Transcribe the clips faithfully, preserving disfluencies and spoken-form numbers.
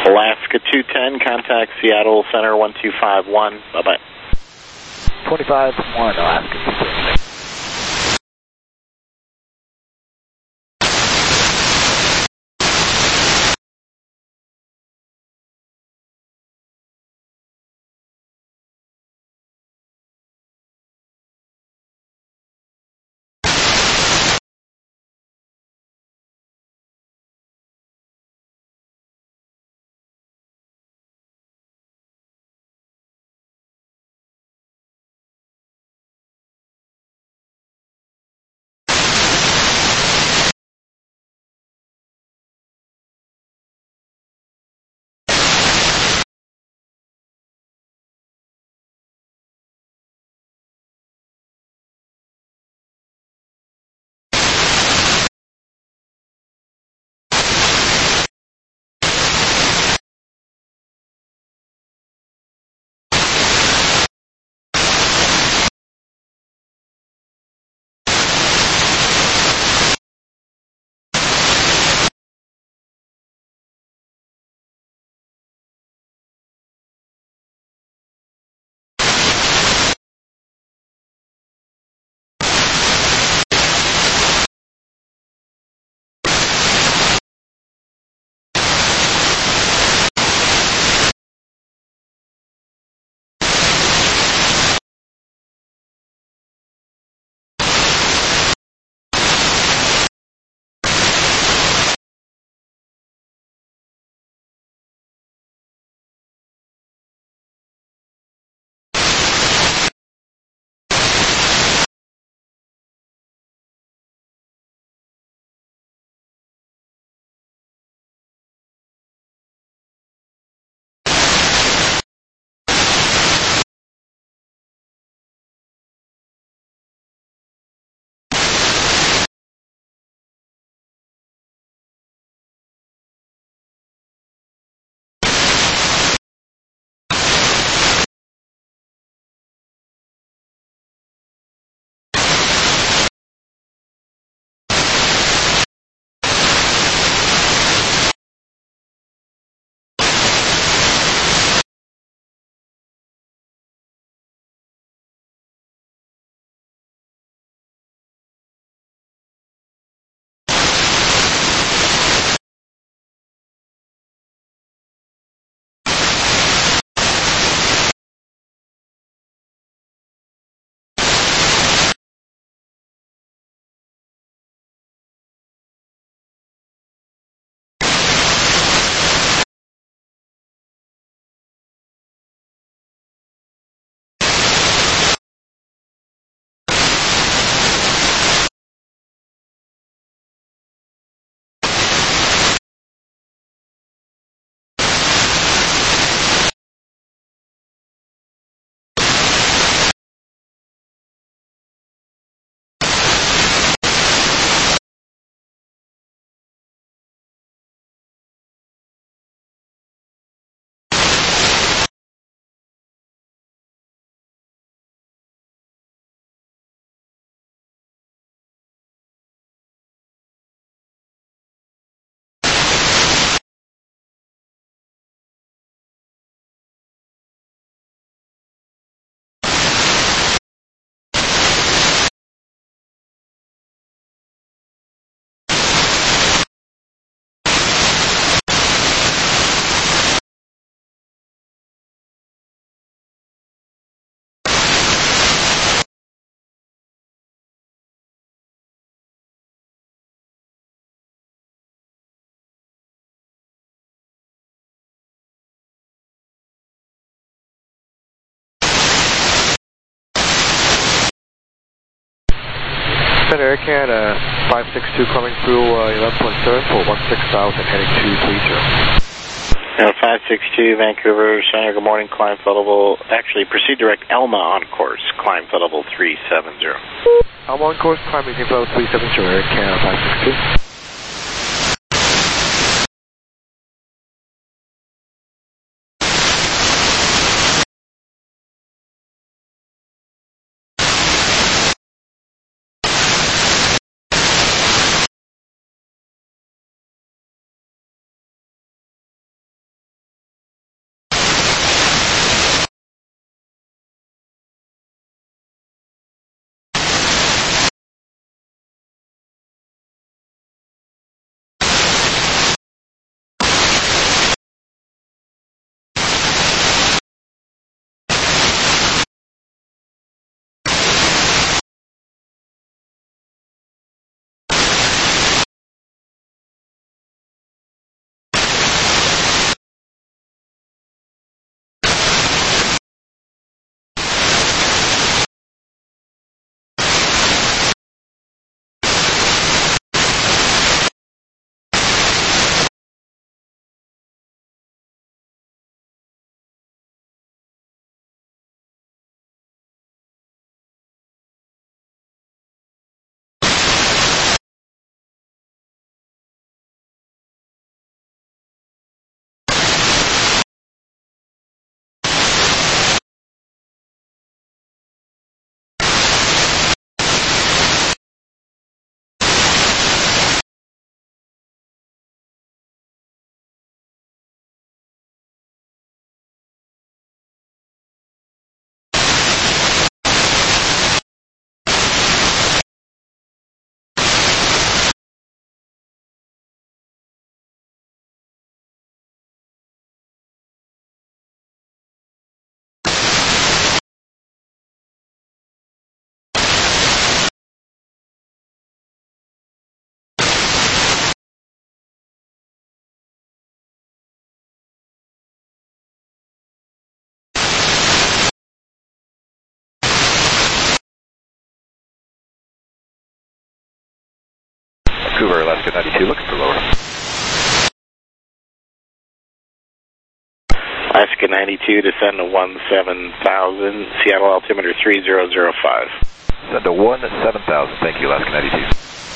Alaska two ten, contact Seattle Center one two five one. Bye-bye. twenty-five one, Alaska two ten. Center Air Canada five six two coming through uh, eleven point seven for one six thousand heading two three zero. Now five six two Vancouver Center, good morning, climb flight level, actually proceed direct Elma on course, climb flight level three seven zero. I'm on course, climbing level three seven zero, Air Canada five six two. Vancouver, Alaska ninety-two, looking for lower. Alaska ninety-two, descend to one seven thousand, Seattle altimeter three zero zero five. Send to one seven thousand, thank you, Alaska ninety-two.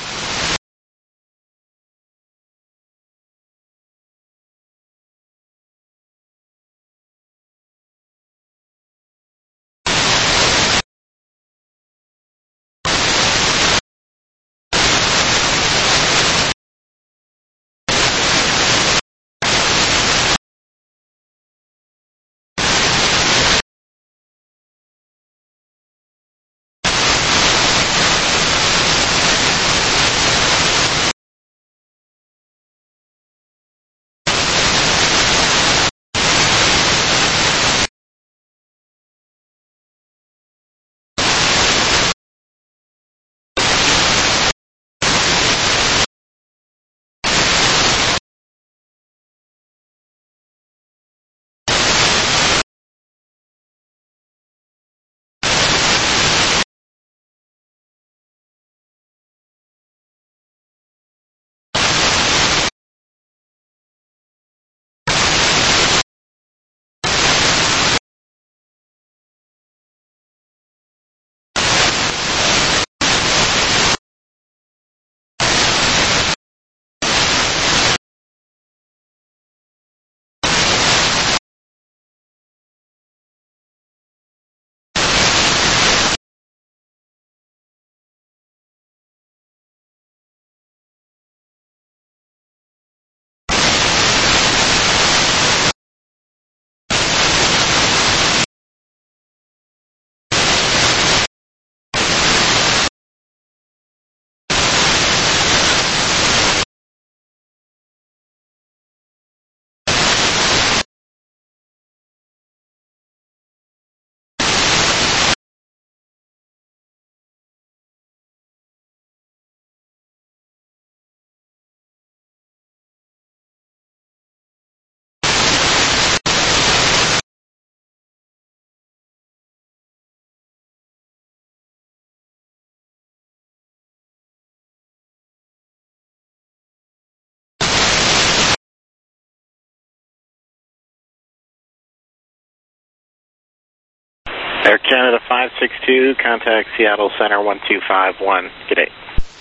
Air Canada five six two, contact Seattle Center one two five one. Good day.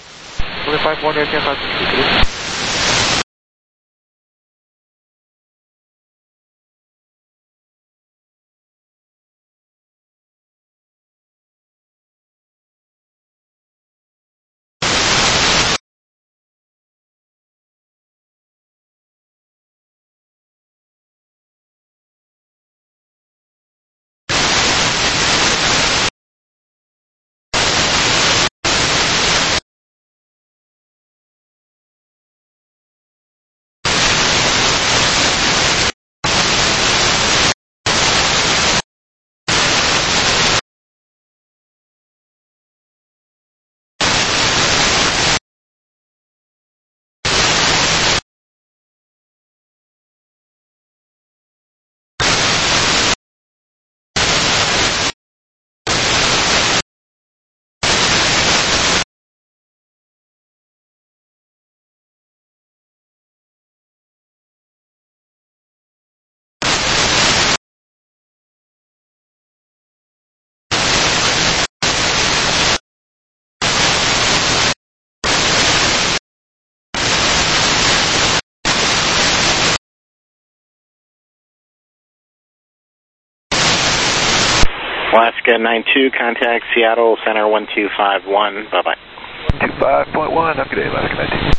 one two five one, Air Canada five six two, good day. Alaska nine two, contact Seattle Center one two five one. Bye-bye. one two five point one, have a good day, Alaska ninety-two.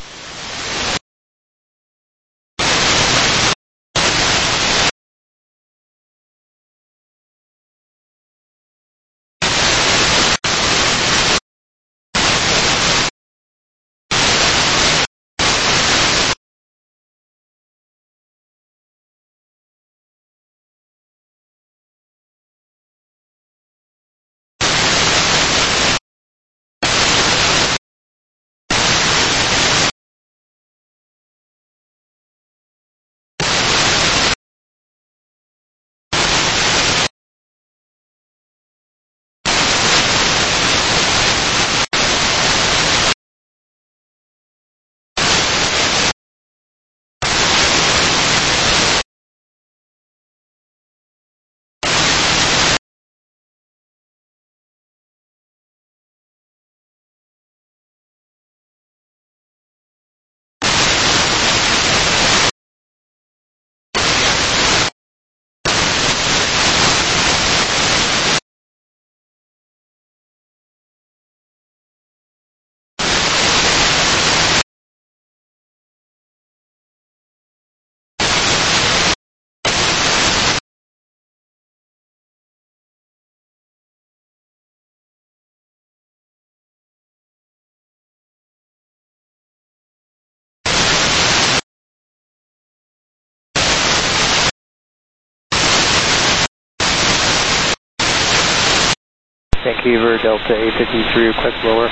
Vancouver, Delta eight fifty-three, request lower.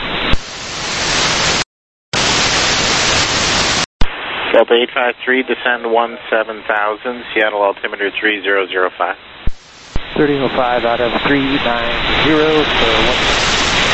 Delta eight five three, descend one seven thousand, Seattle altimeter three zero zero five. thirteen oh five out of three nine zero, so one.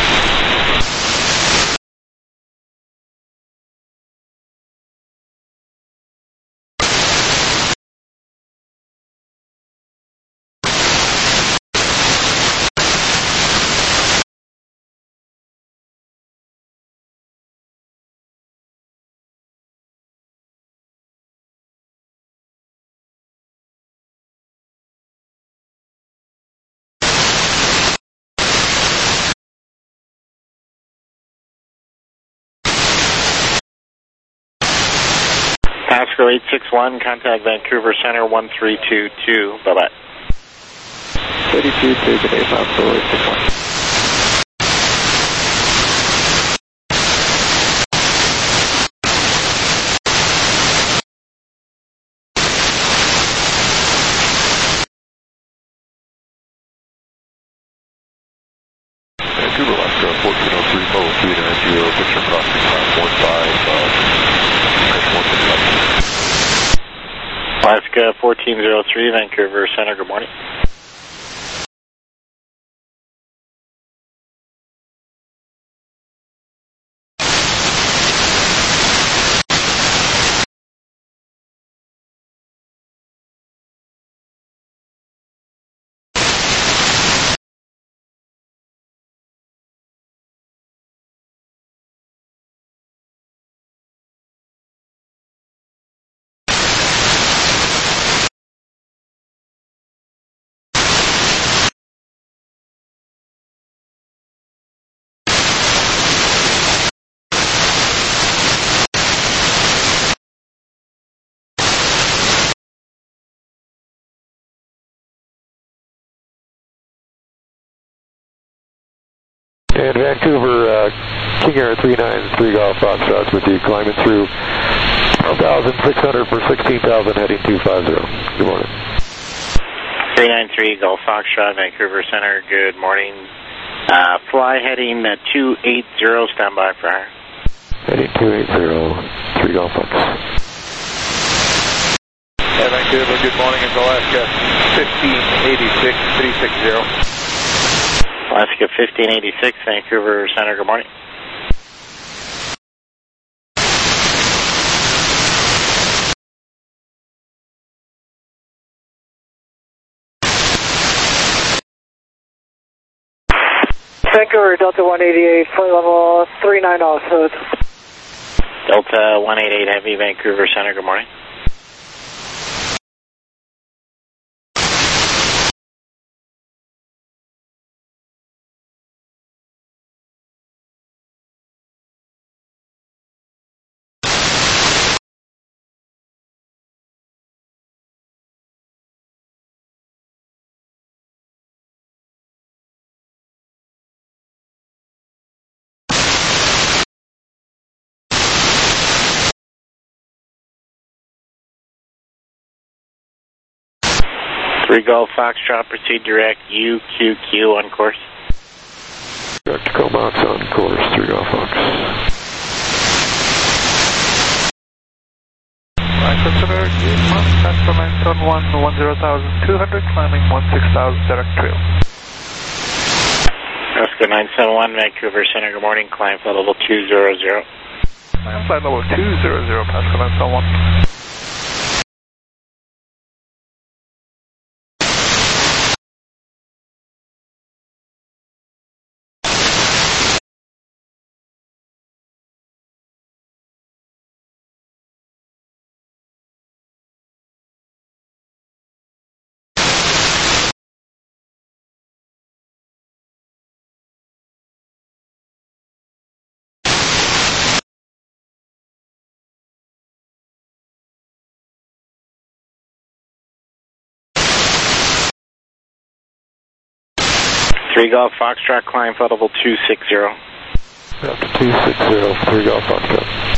Pasco eight six one, contact Vancouver Center one three two two, bye-bye. thirty-two two, good day, Pasco eight six one. Vancouver, Alaska, fourteen oh three, follow three nine zero, picture crossing five one five, Alaska fourteen oh three, Vancouver Center, good morning. And Vancouver, uh, King Air three nine three Golf Foxtrot with you, climbing through twelve thousand six hundred for sixteen thousand, heading two five zero. Good morning. three nine three Golf Foxtrot, Vancouver Center, good morning. Uh, fly heading uh, two eight zero, stand by for hire. Heading two eight zero, three Golf Fox. Yeah, Vancouver, good morning, it's Alaska fifteen eighty-six, three six zero. Alaska fifteen eighty-six, Vancouver Center, good morning. Vancouver, Delta one eighty-eight, flight level three nine zero, so Delta one eighty-eight Heavy, Vancouver Center, good morning. three Golf Foxtrot, proceed direct, U Q Q on course. Direct Comox on course, three Golf Fox. Right, customer, good morning, Sacramento on one, one zero thousand two hundred, climbing one six thousand direct trail. Oscar nine seven one, Vancouver Center, good morning, climb flight level two zero zero. Climb flight level two zero zero, Pascal nine seven one. three Golf Foxtrot, climb flight level two six zero. Delta two six zero, three Golf Foxtrot.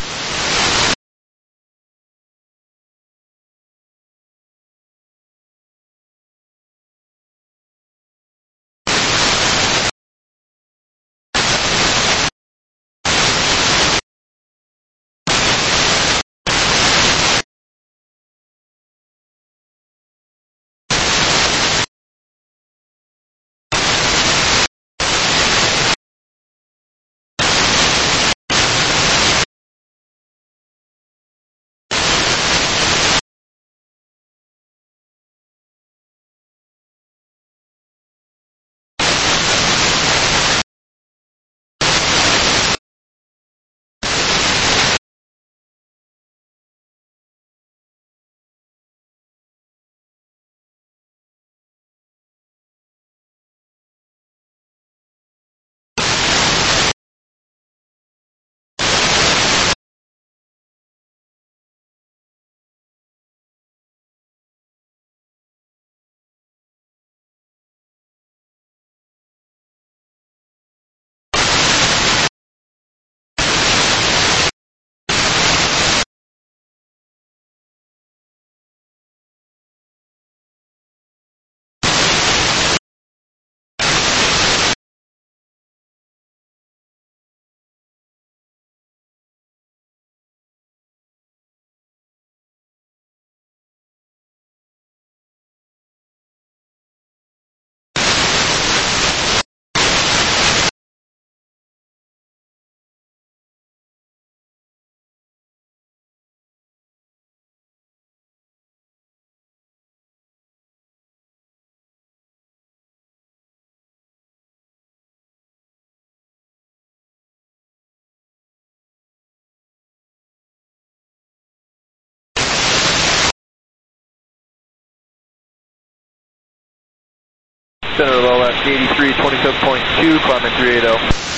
Center of Alaska eighty-three, twenty-seven point two, climbing three eighty.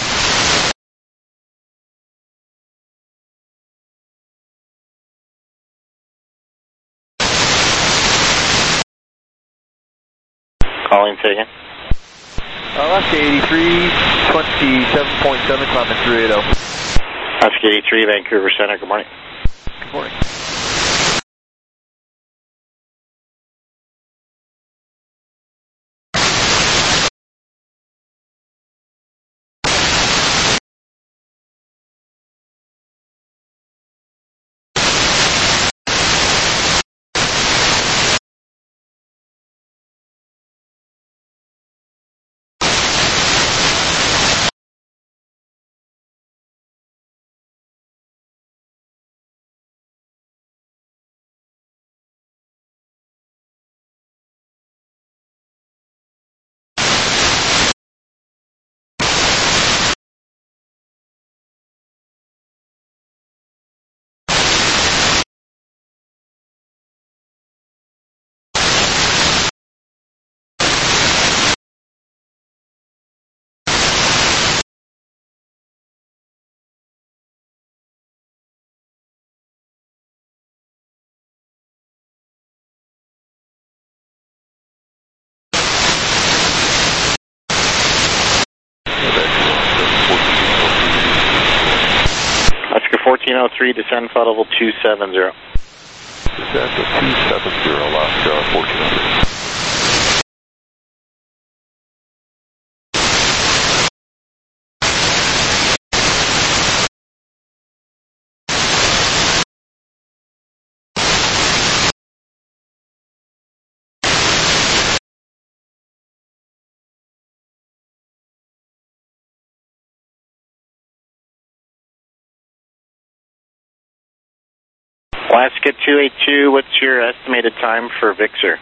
Calling, say again. Alaska eighty-three, twenty-seven point seven, climbing three eighty. Alaska eighty-three, Vancouver Center, good morning. Good morning. fourteen oh three, descend flight level two seven zero. Descend to two seven zero, Alaska fourteen oh three. Alaska two eighty-two, what's your estimated time for V I X R?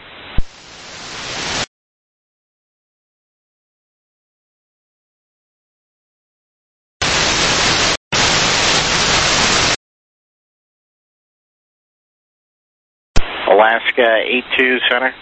Alaska eighty-two, center.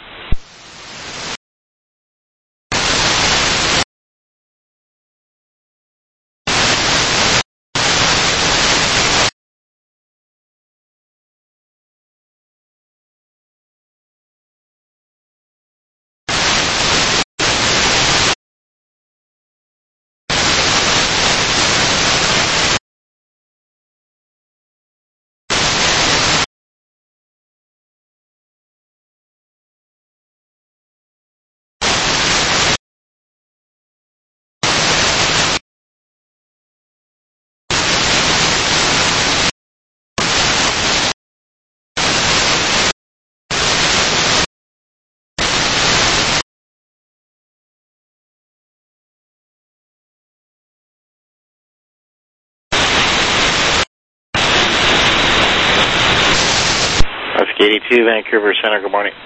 Alaska eighty-two, Vancouver Center, good morning.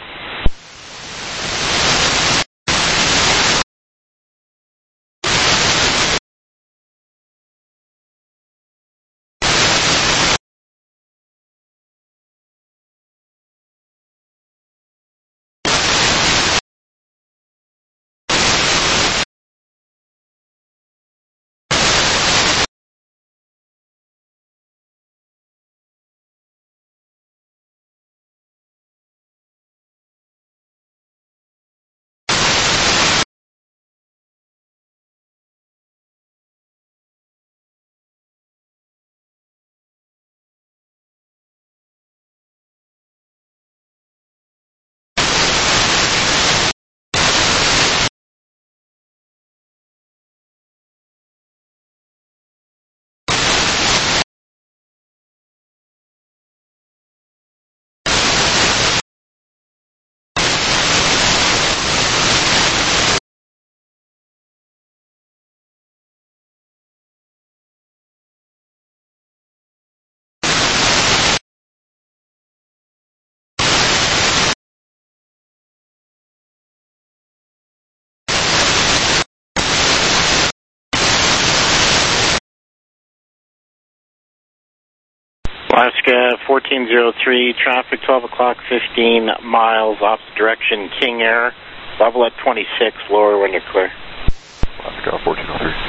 Alaska fourteen oh three, traffic twelve o'clock, fifteen miles, opposite direction, King Air, Level at twenty-six, lower when you're clear. Alaska fourteen oh three.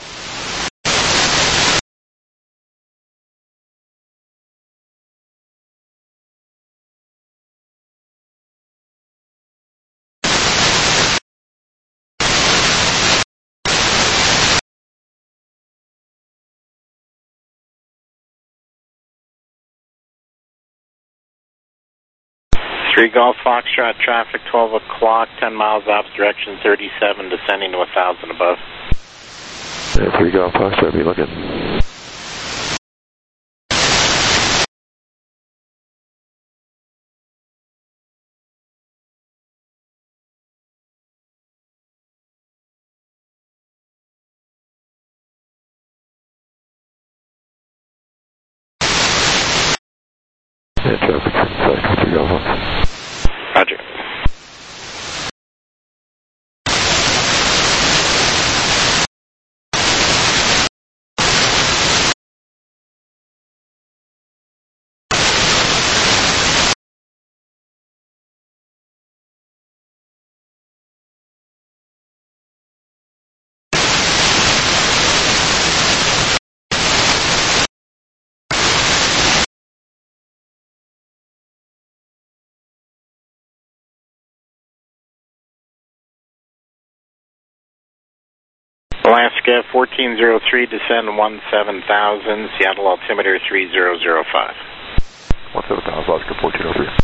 three Golf Foxtrot, traffic twelve o'clock, ten miles opposite direction, thirty-seven, descending to one thousand above. Yeah, three Golf Foxtrot, be looking. Yeah, traffic, sorry, three Golf Foxtrot. Roger. Alaska fourteen oh three, descend one seven thousand, Seattle altimeter three zero zero five. one seven thousand, Alaska fourteen oh three.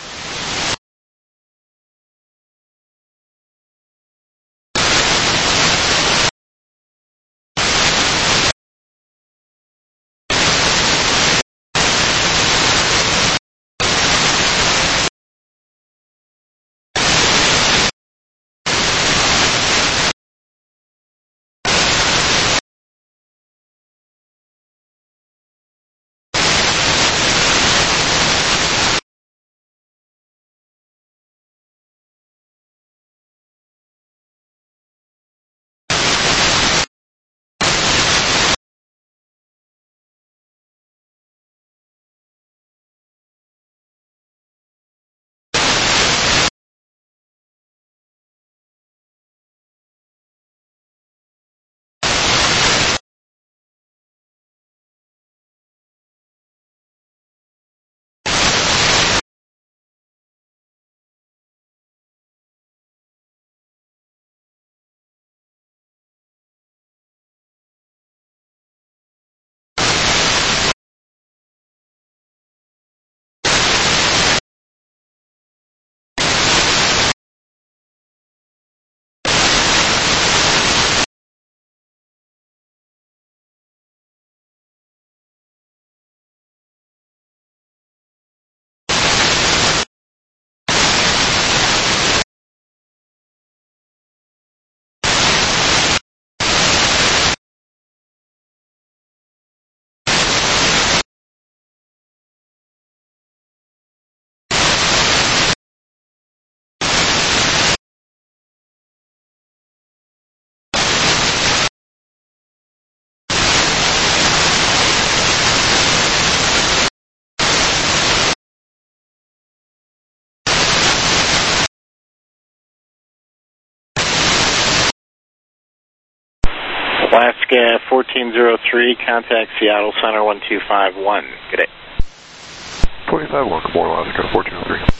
Alaska fourteen oh three, contact Seattle Center one two five one. Good day. twenty-five one, good morning, Alaska fourteen oh three.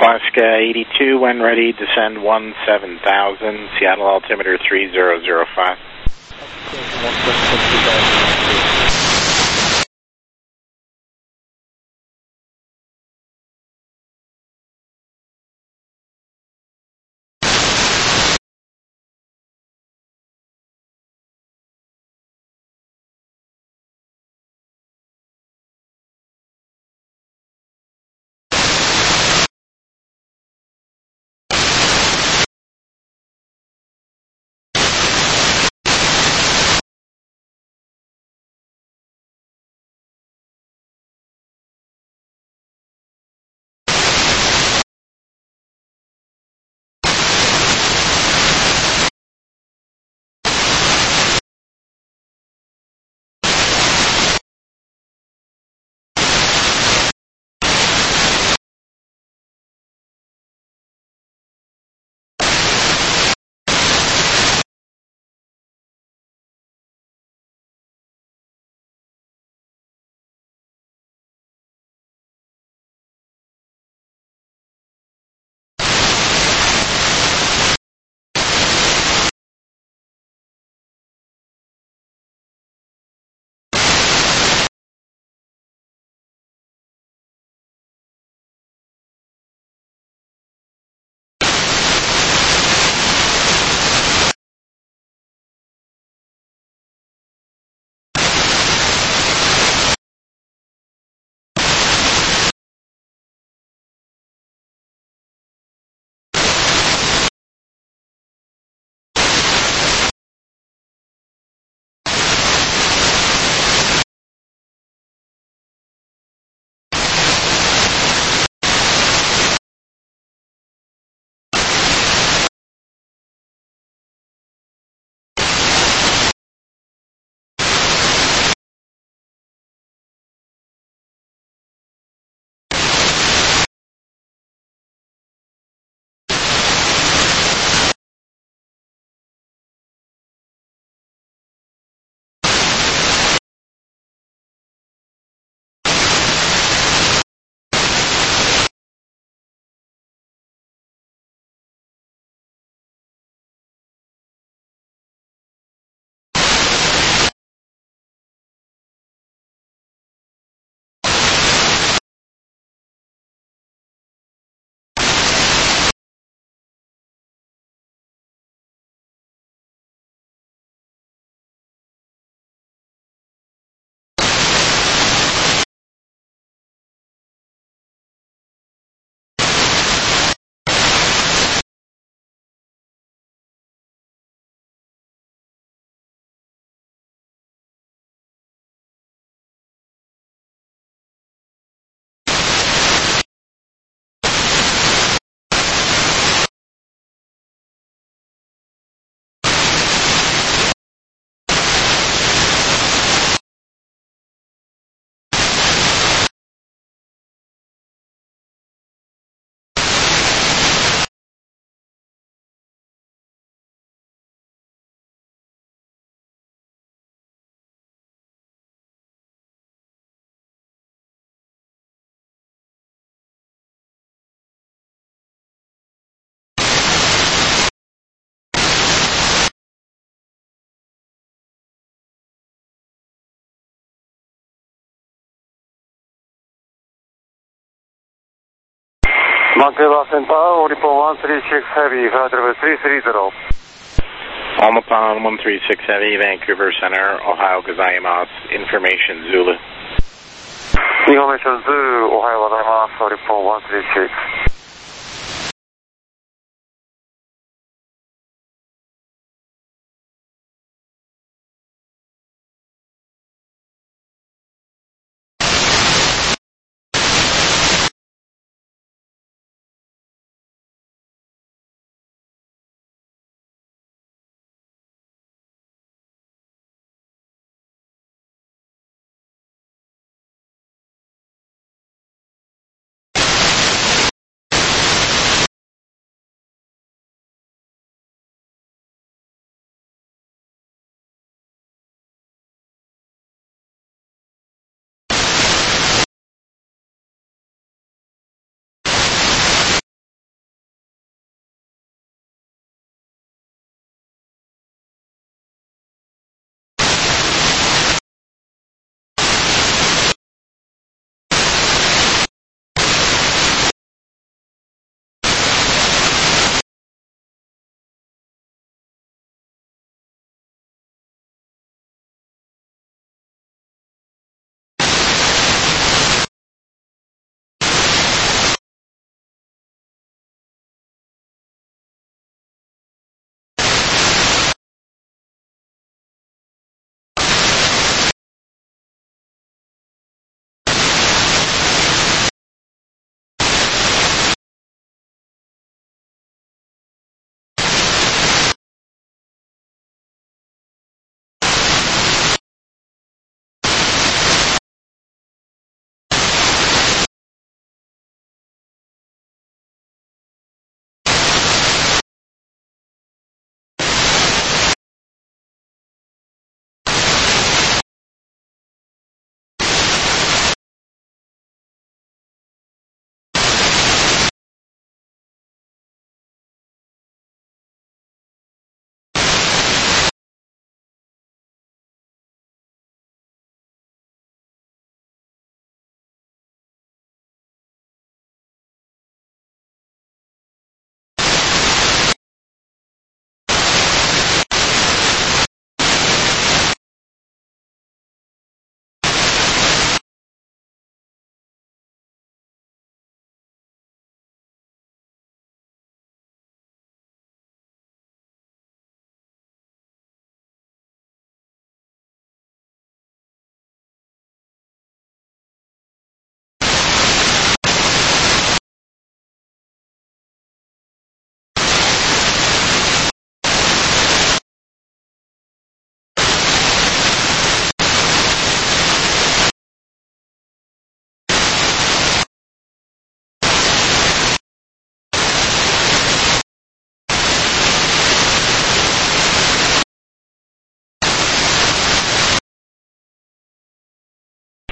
Alaska eighty-two, when ready, descend one seven thousand, Seattle altimeter three zero zero five. Vancouver Central, report one three six Heavy, flight level three three zero. Omapan one three six Heavy, Vancouver Center, Ohio gozaimasu. Information Zulu. Information Zulu, Ohio gozaimasu, report one three six.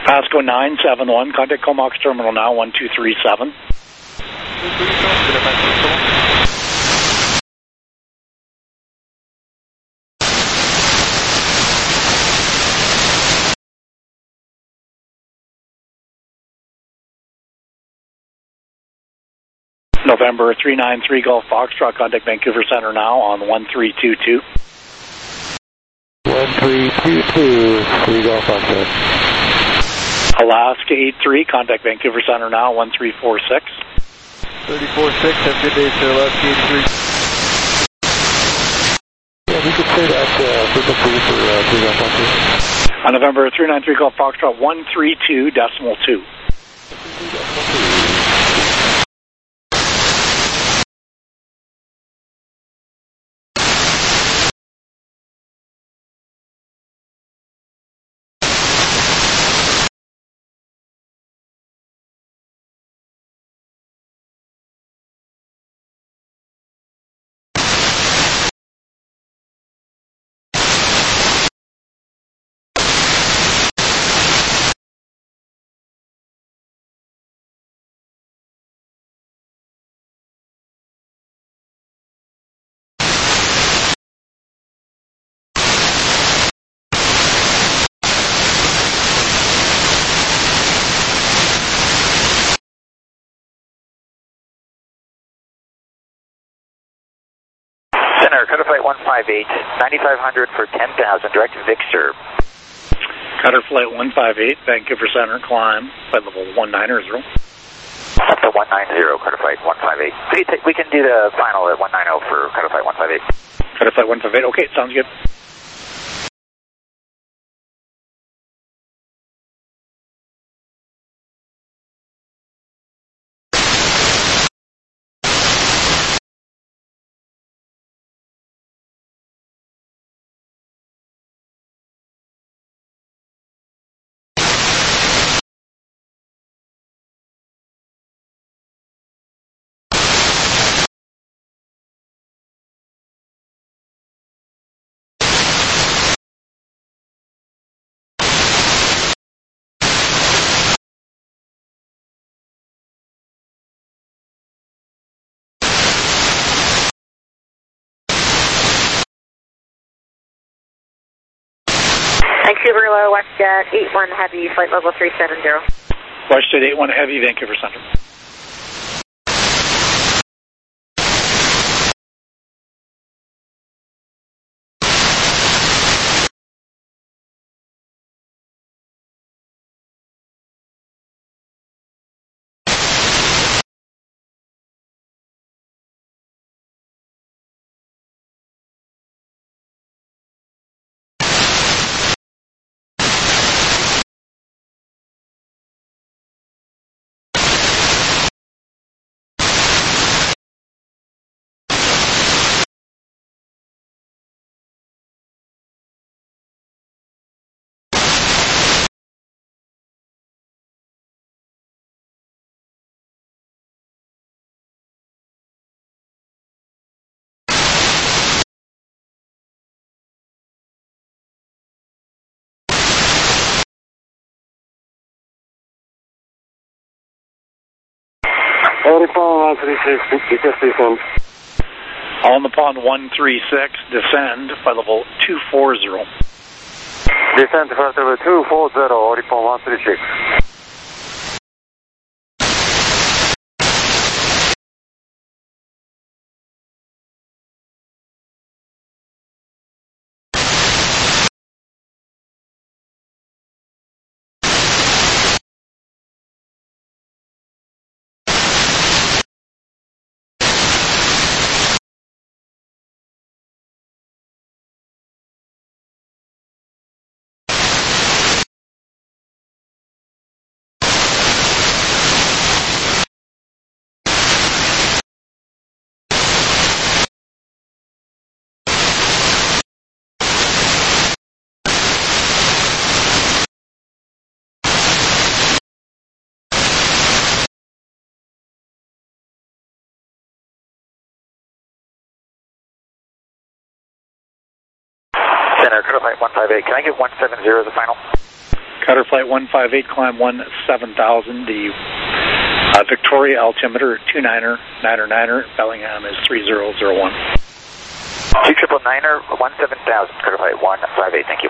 Pasco nine seven one, contact Comox Terminal now, one two three seven. November three nine three Golf Foxtrot, contact Vancouver Center now on one three two two. one three two two, three Golf Foxtrot. Alaska eight three, contact Vancouver Center now, one three four six. thirty-four six, have a good day, sir, Alaska eight three. Yeah, we could say that uh, frequency for uh, three Golf Foxtrot. On November three nine three Golf Foxtrot, one three two decimal two. Center, Cutter Flight one five eight, ninety-five hundred for ten thousand, direct to Victor. Cutter Flight one five eight, Vancouver Center, climb, flight level one nine zero. Up to one nine zero, Cutter Flight one five eight. We can, we can do the final at one nine zero for Cutter Flight one five eight. Cutter Flight one five eight, okay, sounds good. Vancouver Low, WestJet eight one Heavy, flight level three seven zero. WestJet eight one Heavy, Vancouver Center. All Nippon one three six, descend. All Nippon one three six, descend, flight level two four zero. Descend flight level two four zero, All Nippon one three six. Center, Cutter Flight one five eight. Can I get one seven zero as a final? Cutter Flight one five eight, climb one seven thousand. The uh, Victoria altimeter two niner, niner, niner. Bellingham is three zero zero one. two triple niner, one seven thousand, Cutter Flight one five eight, thank you.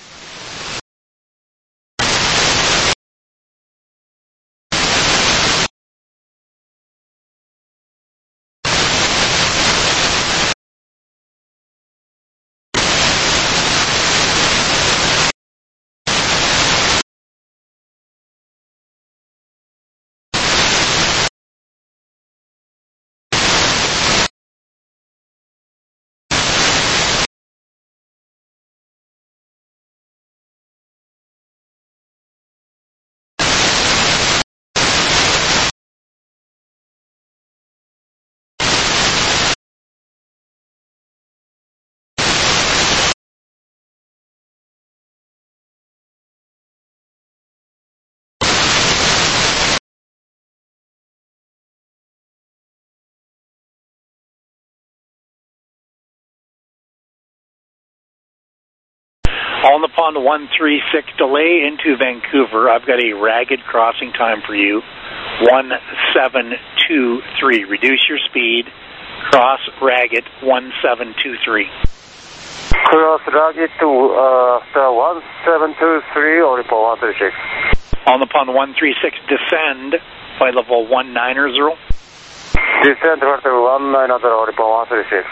On the pond one three six, delay into Vancouver. I've got a ragged crossing time for you, one seven two three. Reduce your speed, cross ragged, one seven two three. Cross ragged to uh, one seven two three, or report one three six. On the pond one three six, descend, flight level one nine zero. Descend flight level one nine zero, report one three six.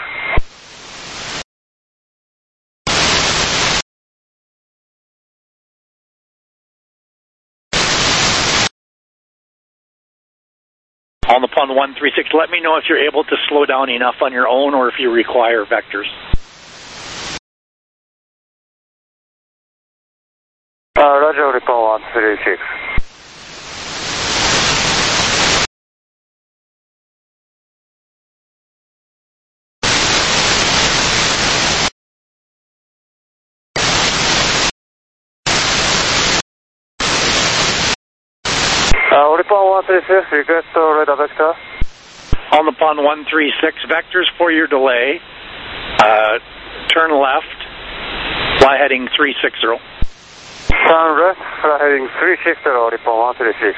On the pond one three six, let me know if you're able to slow down enough on your own or if you require vectors. Uh, Roger, report one three six. Uh, report one three six, request to radar vector. On the pond one three six, vectors for your delay. Uh, turn left, fly heading three six zero. Turn left, fly heading three six zero, report one three six.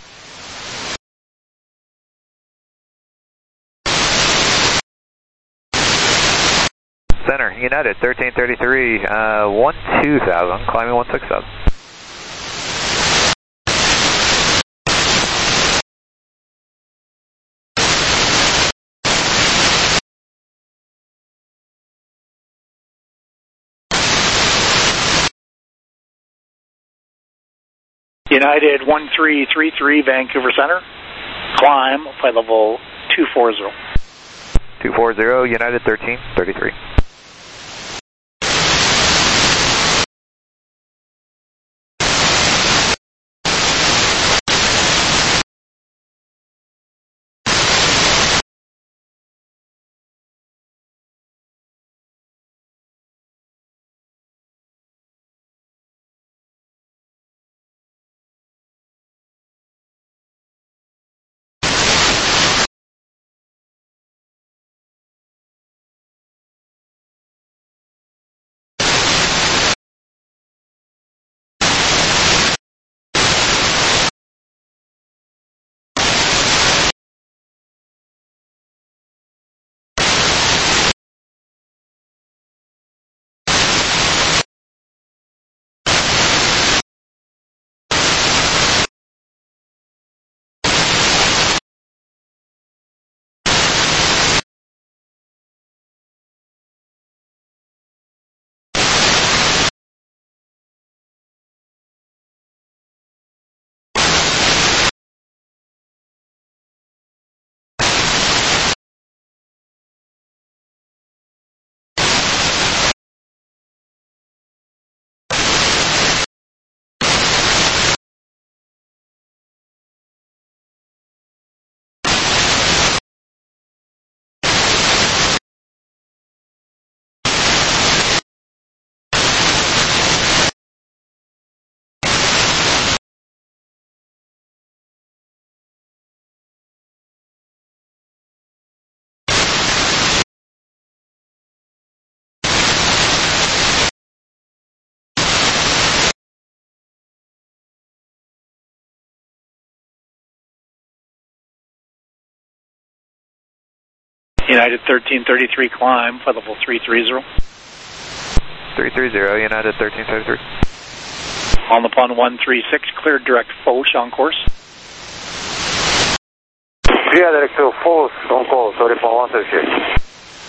Center, United, thirteen thirty-three, uh, one two thousand, climbing one six thousand. United one three three three, Vancouver Center. Climb, flight level two four zero. two four zero, United thirteen thirty-three. United thirteen thirty-three, climb, flight level three three zero. three three zero, United thirteen thirty-three. On the pond one three six, cleared direct Foch on course. Clear direct to Foch on course, sorry for one thirty six.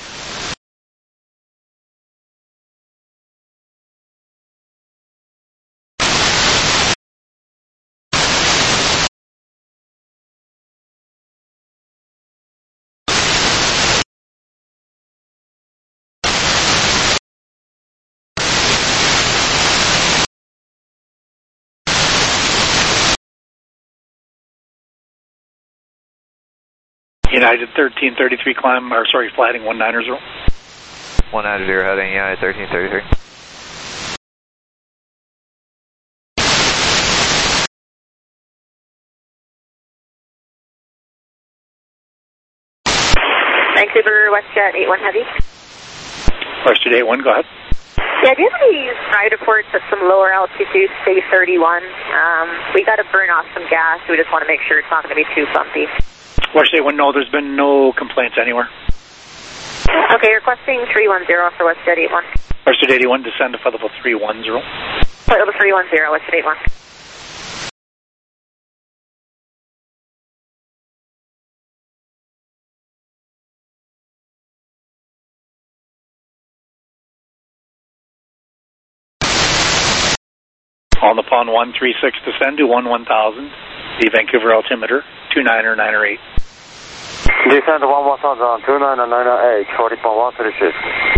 United thirteen thirty-three, climb, or sorry, flighting one nine zero. one nine zero, heading United thirteen thirty-three. Vancouver, WestJet eight one Heavy. WestJet eight one, go ahead. Yeah, do you have any ride reports at some lower altitude, say thirty-one? Um, we got to burn off some gas. We just want to make sure it's not going to be too bumpy. WestJet eight one, no, there's been no complaints anywhere. Okay, requesting three one zero for WestJet eight one. WestJet eight one, descend to flight level three one zero. Flight level three one zero, WestJet eight one. On the pond one three six, descend to one one thousand, the Vancouver altimeter, two niner niner eight. Descend one one thousand, two niner niner eight, forty point one three six.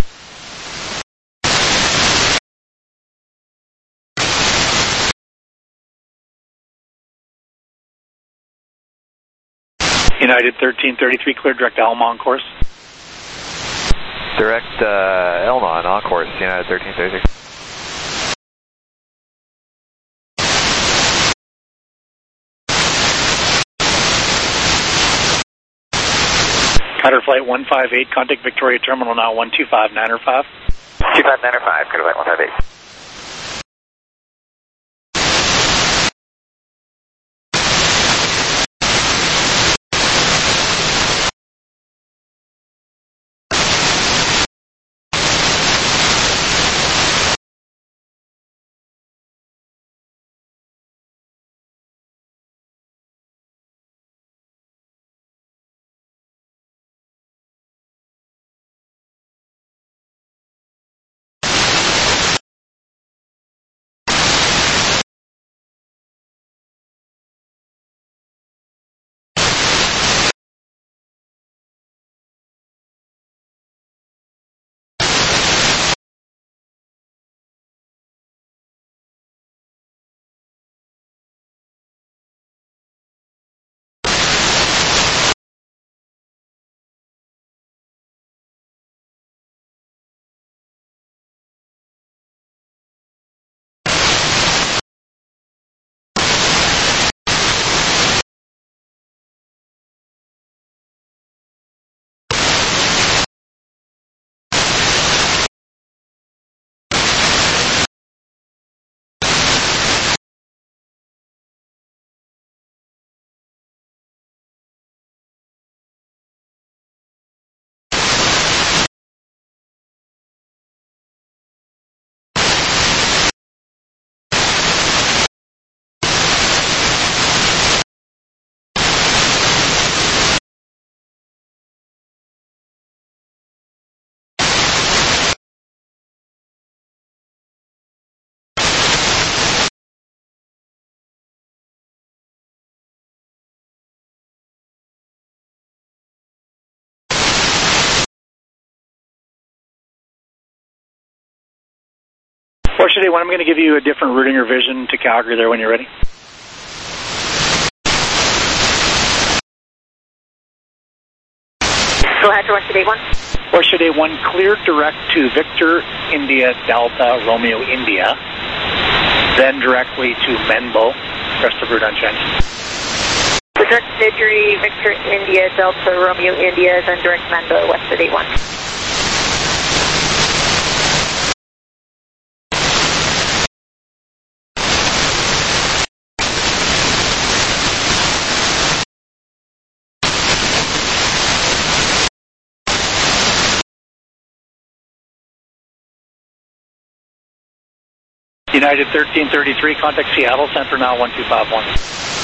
United thirteen thirty-three, clear direct Elma on course. Direct uh, Elma on course, United thirteen thirty-three. Cutter flight one five eight, contact Victoria Terminal now one two five nine five. two five nine five, cutter flight one five eight. WestJet eight one, I'm going to give you a different routing revision to Calgary there when you're ready. Go ahead for WestJet eight one. WestJet eight one, clear direct to Victor, India, Delta, Romeo, India, then directly to Menbo, rest of route unchanged. So direct Victory, Victor, India, Delta, Romeo, India, then direct Menbo, WestJet eight one. United thirteen thirty-three, contact Seattle Center now one two five one.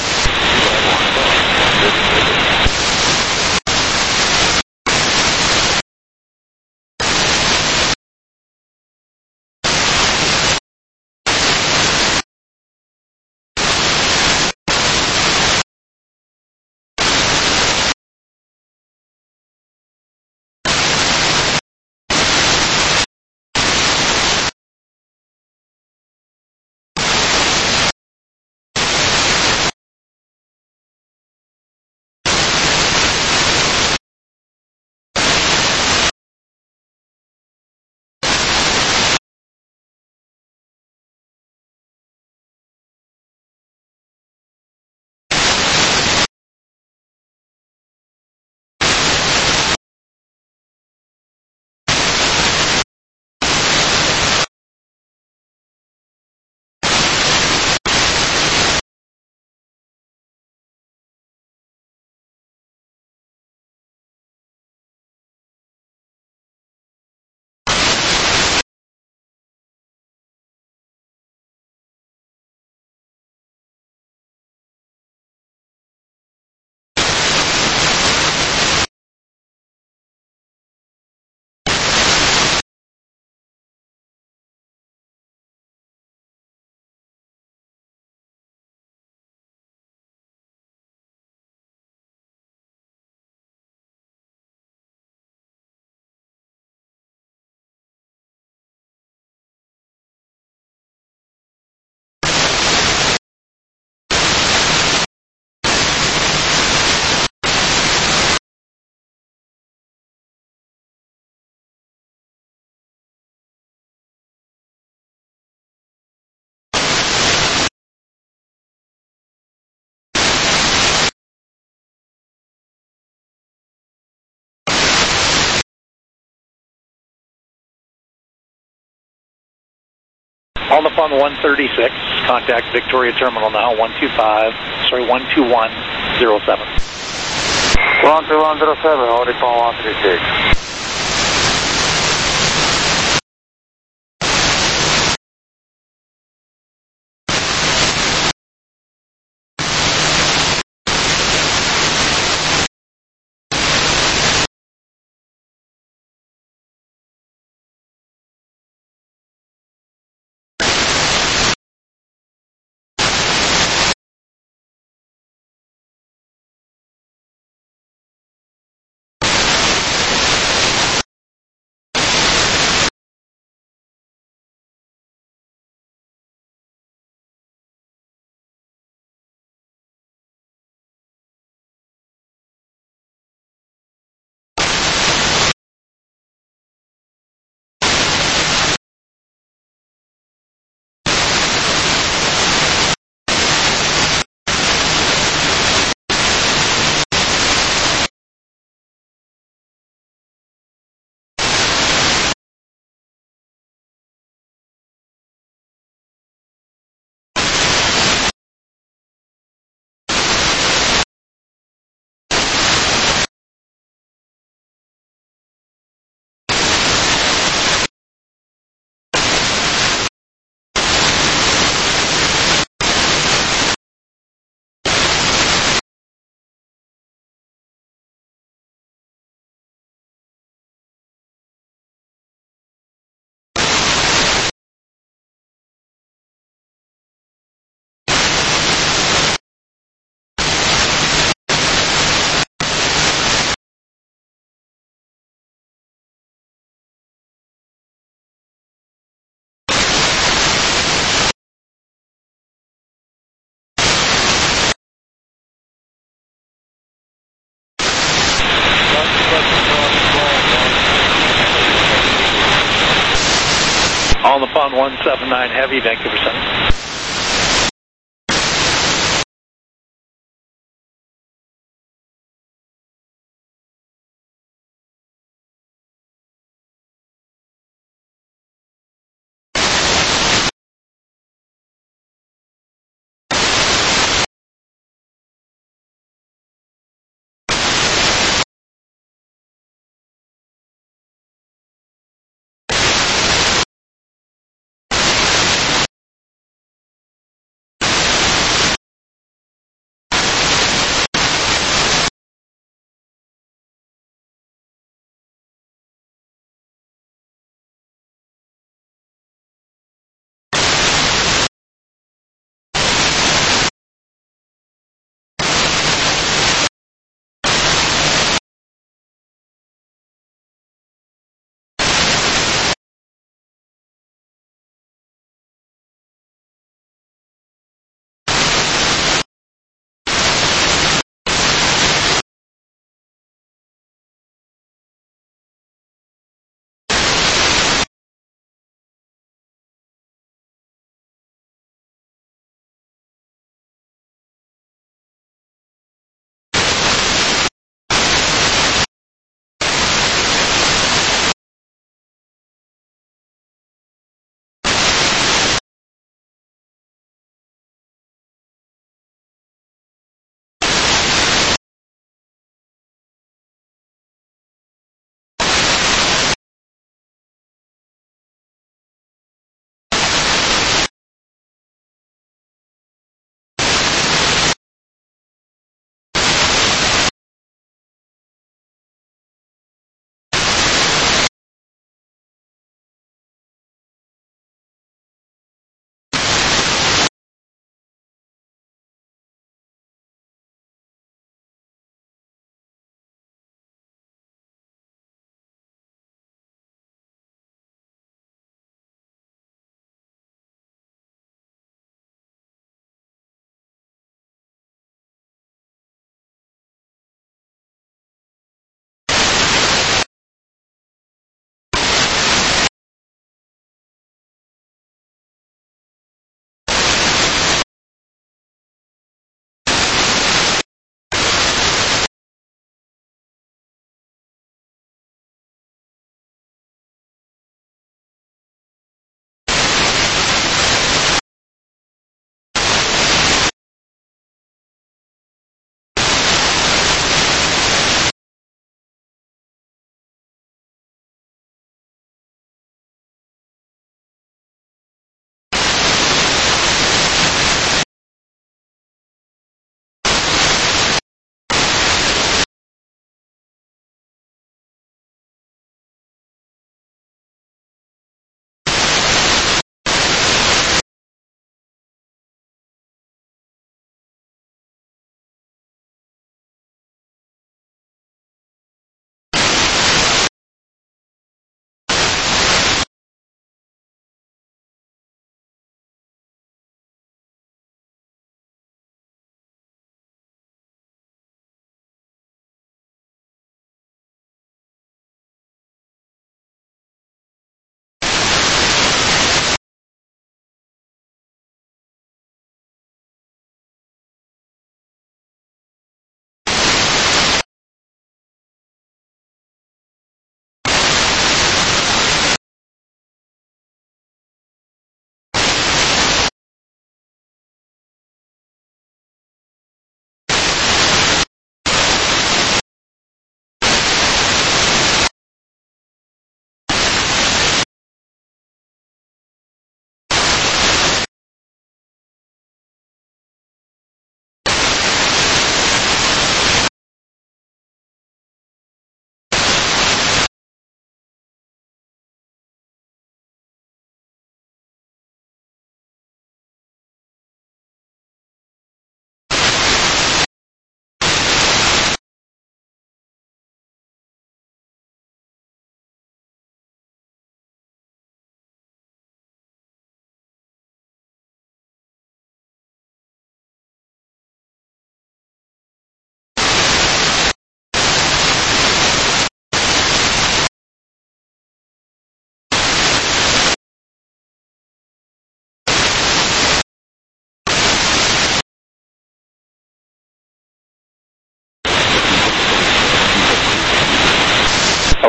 On the phone one thirty-six, contact Victoria Terminal now one two five, sorry, one two one zero seven. one two one zero seven, hold it on one thirty-six. On the phone one seven nine Heavy, Vancouver Center.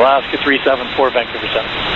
Alaska three seven four, Vancouver Center.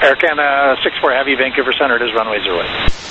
Air Canada six four Heavy, Vancouver Center, it is runway zero eight.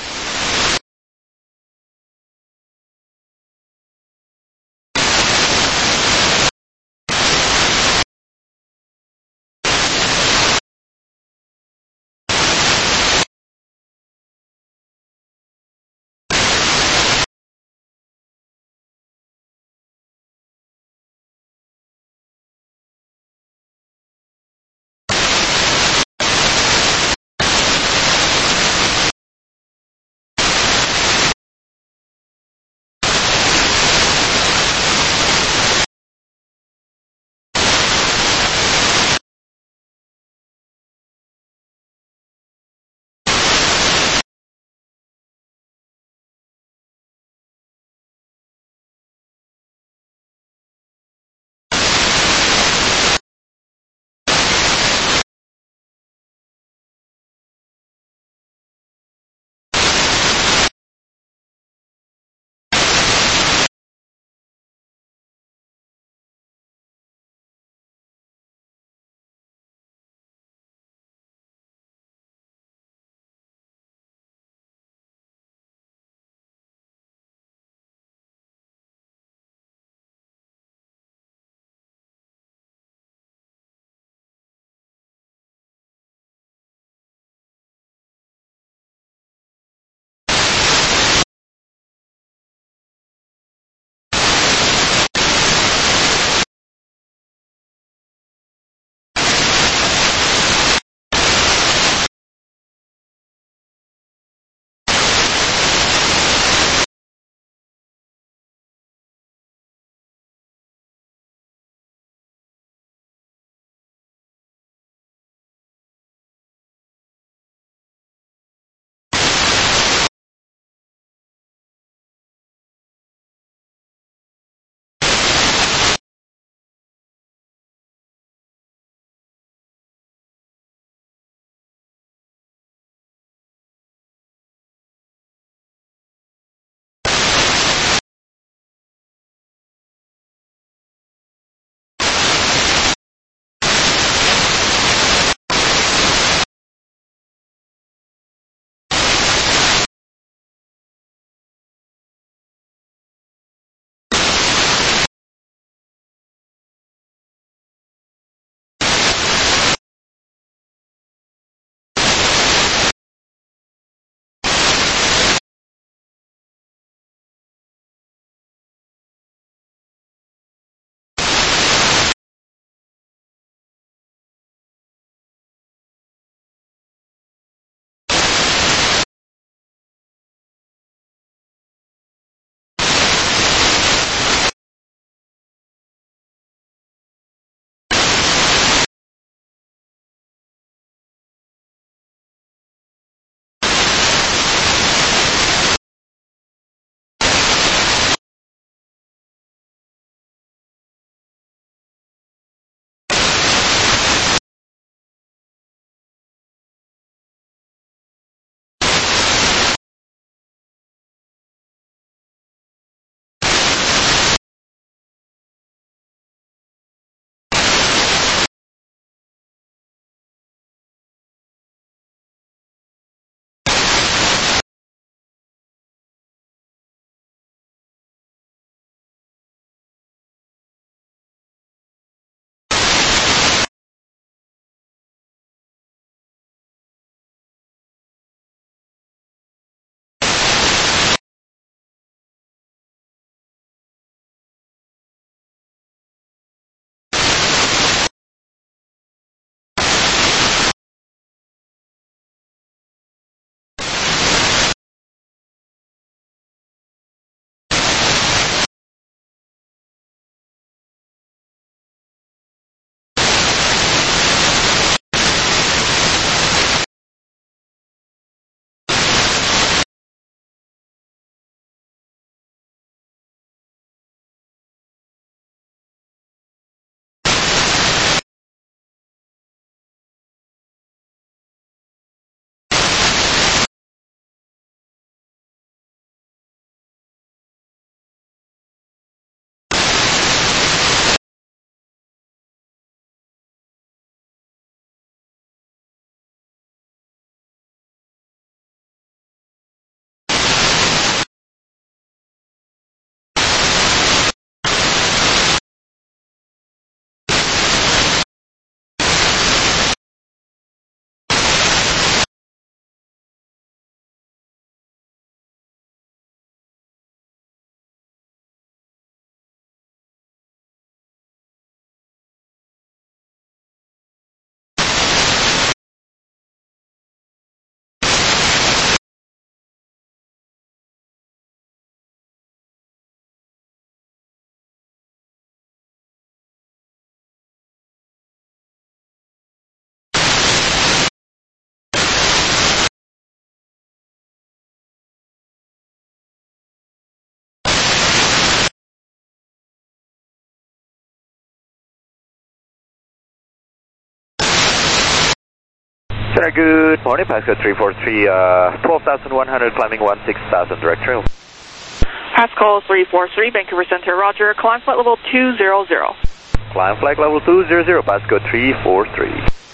Center, good morning, passcode three four three, uh, twelve thousand one hundred, climbing one six thousand, direct trail. Pascal three four three, Vancouver Center, roger, climb flight level two zero zero. Climb flight level two zero zero, passcode three four three.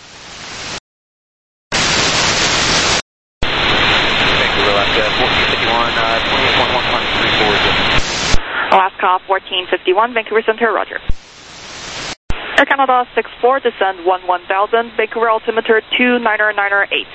Vancouver, Alaska, fourteen fifty-one, uh, twenty-eight point one climbing three four zero. Alaska fourteen fifty-one, Vancouver Center, roger. Air Canada six four, descend one one thousand, Vancouver altimeter two niner niner eight.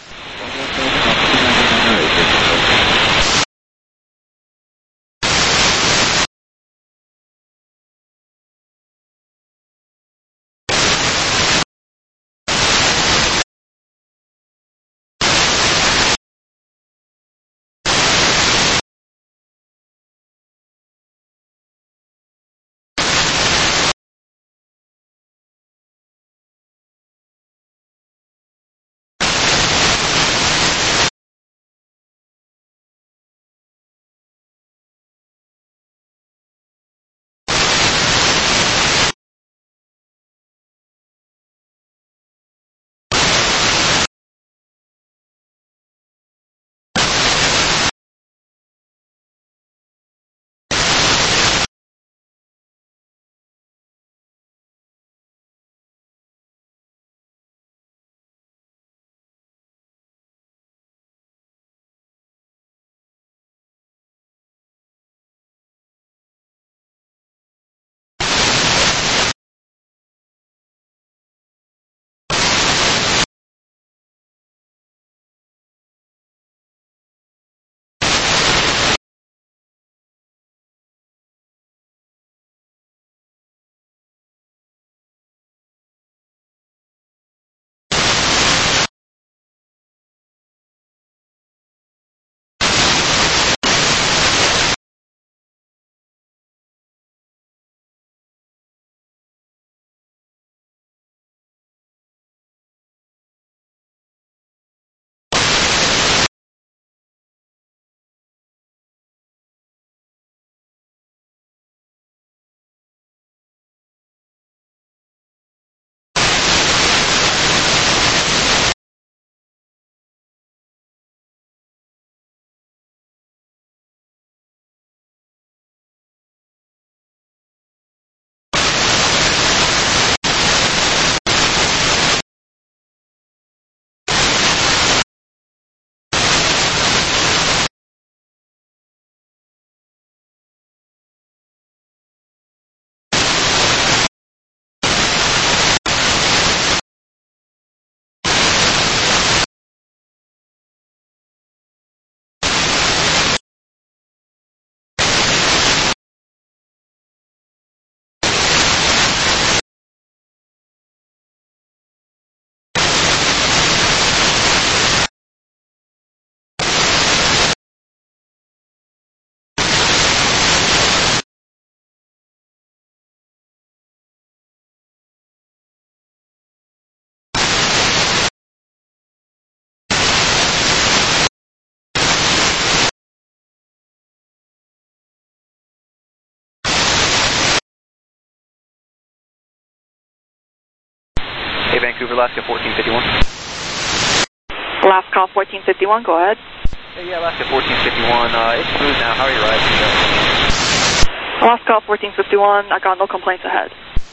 Hey, Vancouver, Alaska fourteen fifty-one. Alaska fourteen fifty-one, go ahead. Hey, yeah, Alaska fourteen fifty-one, uh, it's smooth now, how are you riding? Alaska fourteen fifty-one, I got no complaints ahead.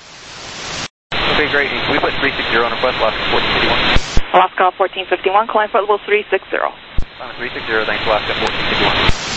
Okay, great. We put three six zero on request, Alaska fourteen fifty-one. Alaska fourteen fifty-one, climb flight level three six zero. three six zero, thanks, Alaska fourteen fifty-one.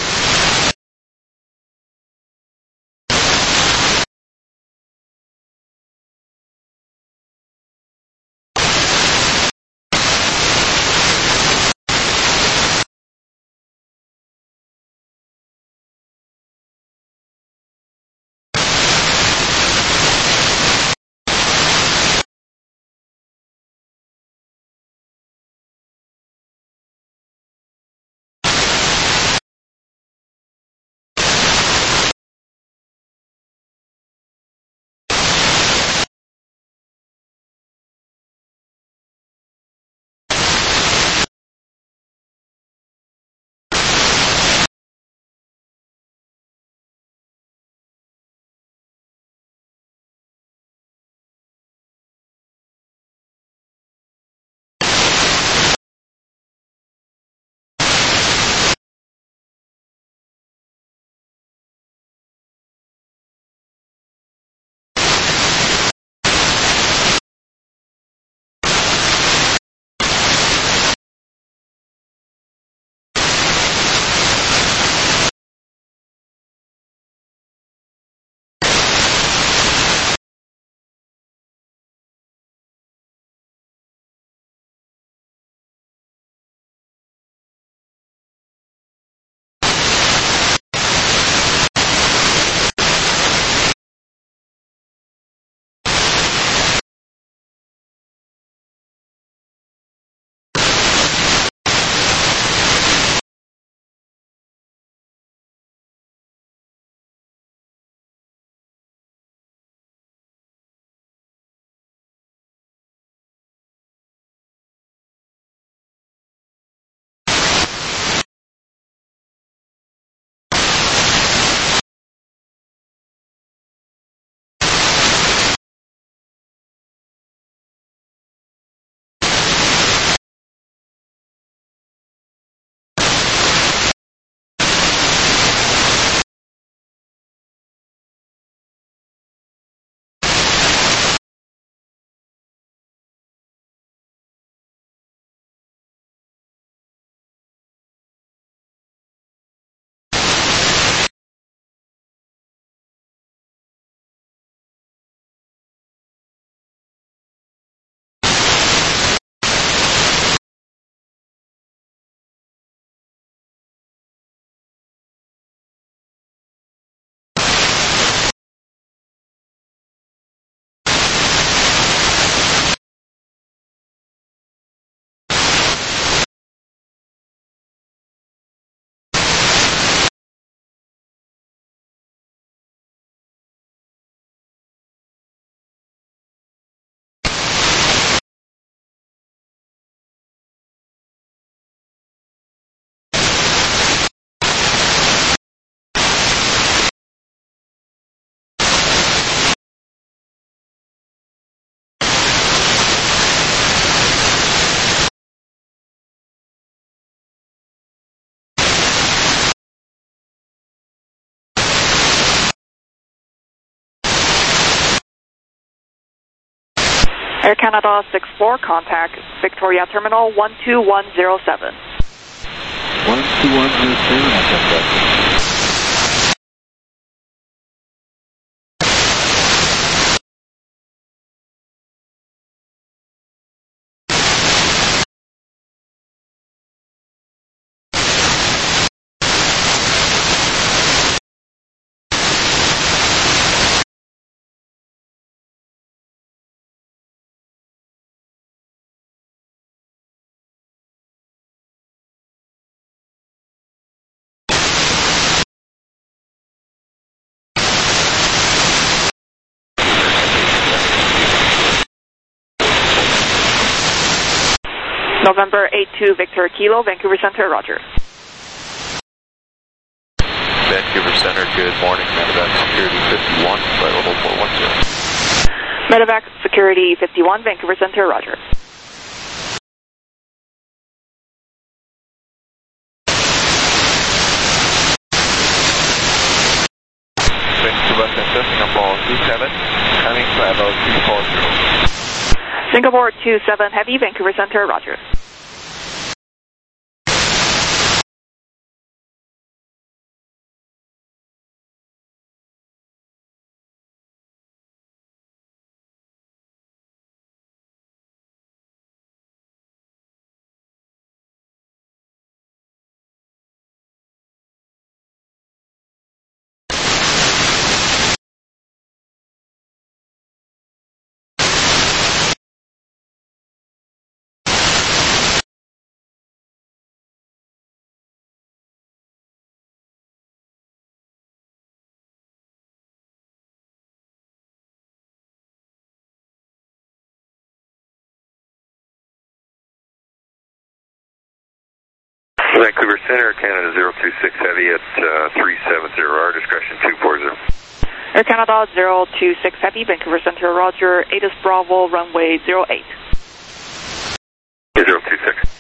Air Canada six four, contact Victoria Terminal one two one zero seven. one two one zero seven, I come back. November eight two Victor Kilo, Vancouver Center, roger. Vancouver Center, good morning. Medevac Security fifty-one, flight level four one zero. Medevac Security fifty-one, Vancouver Center, roger. Vancouver Center, Singapore two seven, coming to level three four zero. Singapore two seven Heavy, Vancouver Center, roger. Vancouver Center, Canada zero two six Heavy at uh, three seven zero, our discretion two four zero. Air Canada zero two six Heavy, Vancouver Center, roger. ATIS Bravo, runway zero eight. zero two six.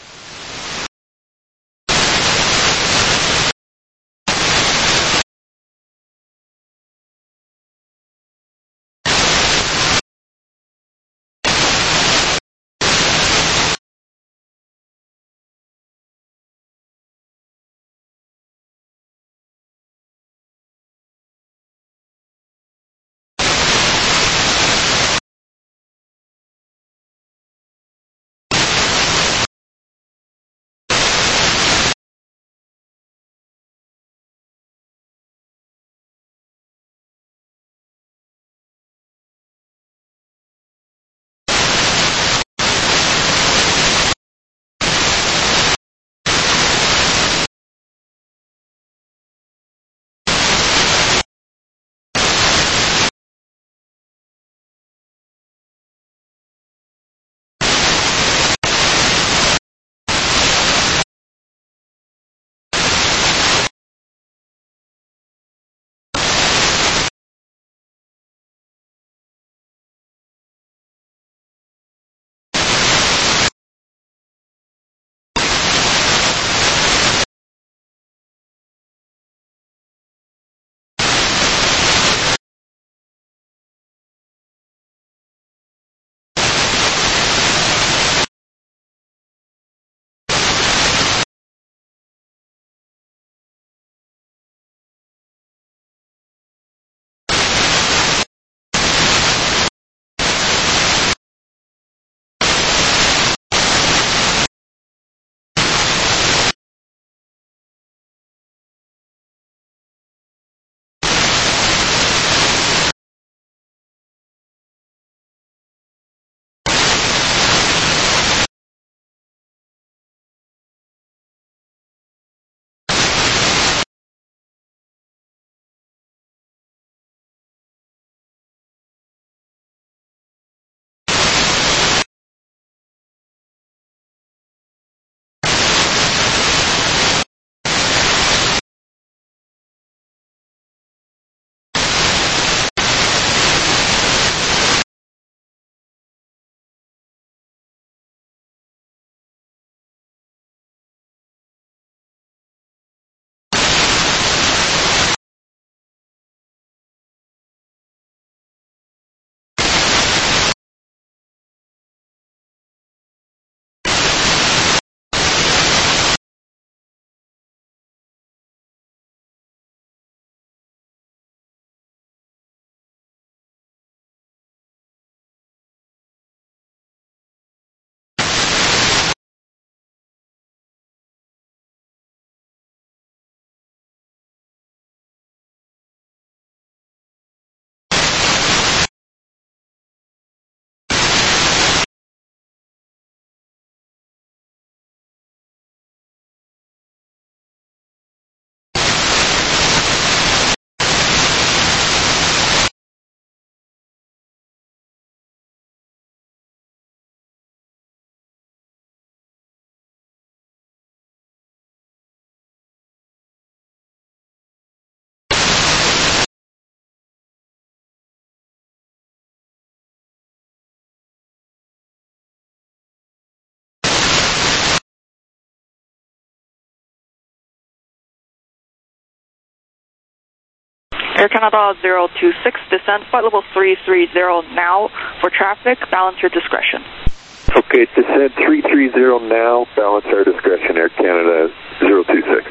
Air Canada zero two six, descend flight level three three zero now for traffic, balance your discretion. Okay, descend three three zero now, balance our discretion, Air Canada zero two six.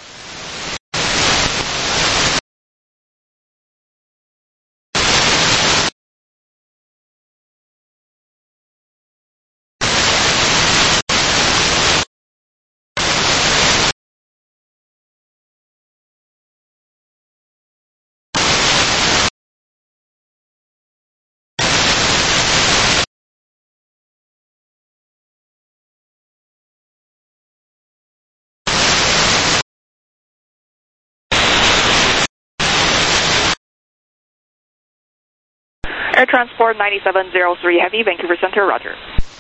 Air Transport ninety-seven oh three Heavy, Vancouver Center, roger.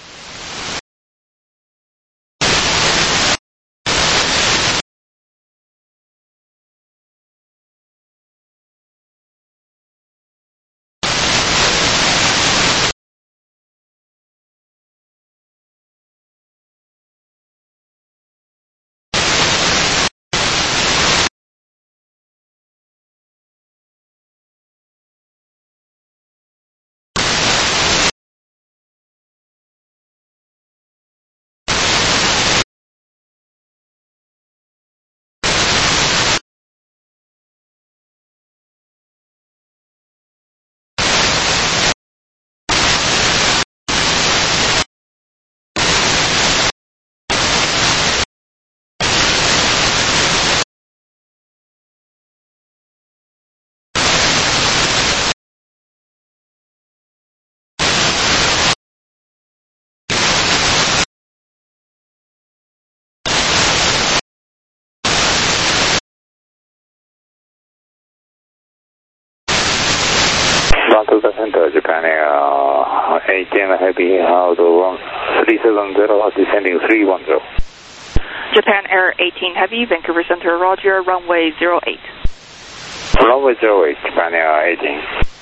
Vancouver Center, Japan Air eighteen Heavy, Howard one three seven zero, descending three one zero. Japan Air eighteen Heavy, Vancouver Center, roger, runway zero eight. Runway zero eight, Japan Air eighteen.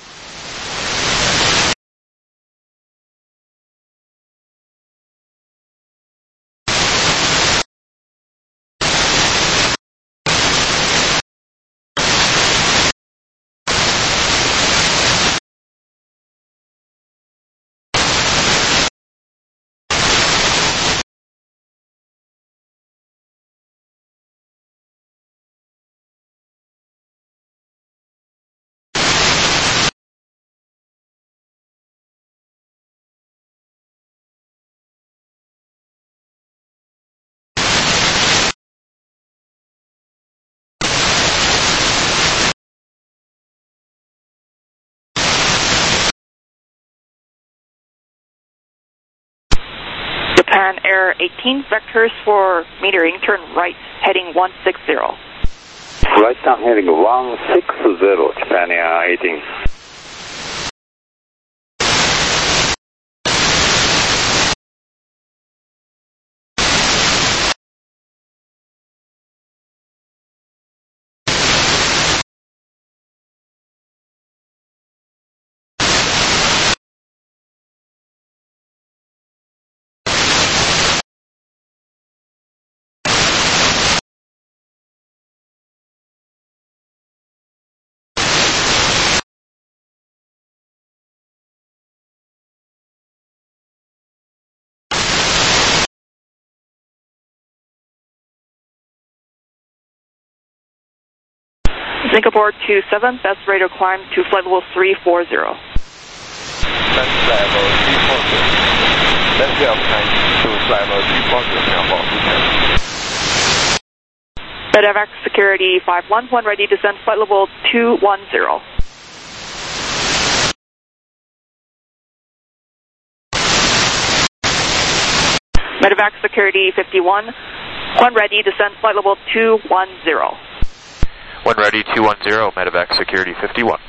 Japan Air eighteen, vectors for metering, turn right, heading one six zero. Right down heading one six zero, Japan Air eighteen. Singapore two seven, best rate of climb to flight level three four zero. Best flight level three four zero. Best rate of climb to flight level three four zero, Singapore two seven. Medevac security five one, one ready, descend flight level two one zero. Medevac security fifty-one, one ready, descend flight level two one zero. One ready, two one zero, Medevac security fifty-one.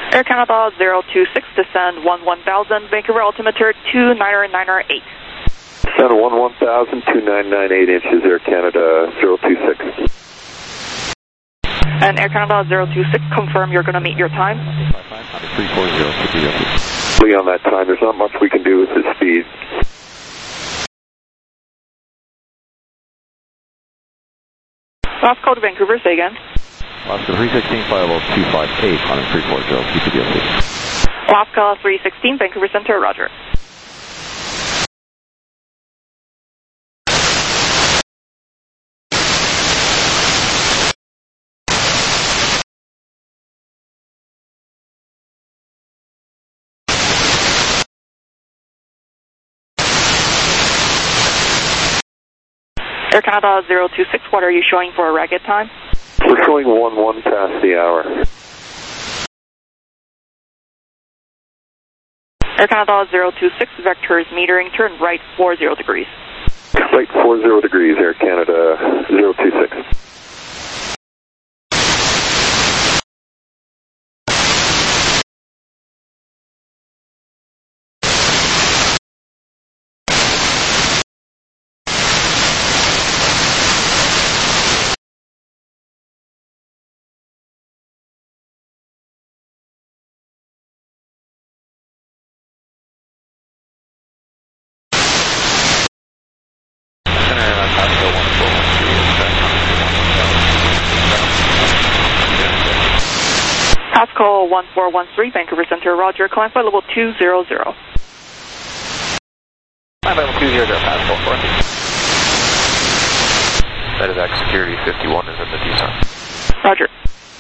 Air Canada zero two six, descend one one thousand, Vancouver altimeter two nine nine eight. Descend one one thousand, two nine nine eight inches, Air Canada zero two six. And Air Canada zero two six, confirm you're going to meet your time. three four zero, Lee on that time, there's not much we can do with his speed. Last call to Vancouver, say again. Oscar three sixteen, flight level two five eight, on three four zero, Q P D S C. Alaska three sixteen, Vancouver Center, roger. Air Canada zero two six, what are you showing for a ragged time? We're showing one one past the hour. Air Canada zero two six, vectors metering, turn right four zero degrees. Right four zero degrees, Air Canada zero two six. Pascal one four one three, Vancouver Center, roger. Climb flight level two zero zero. Climb level two zero zero, Pascal four. Medevac security fifty-one is in the descent. Roger.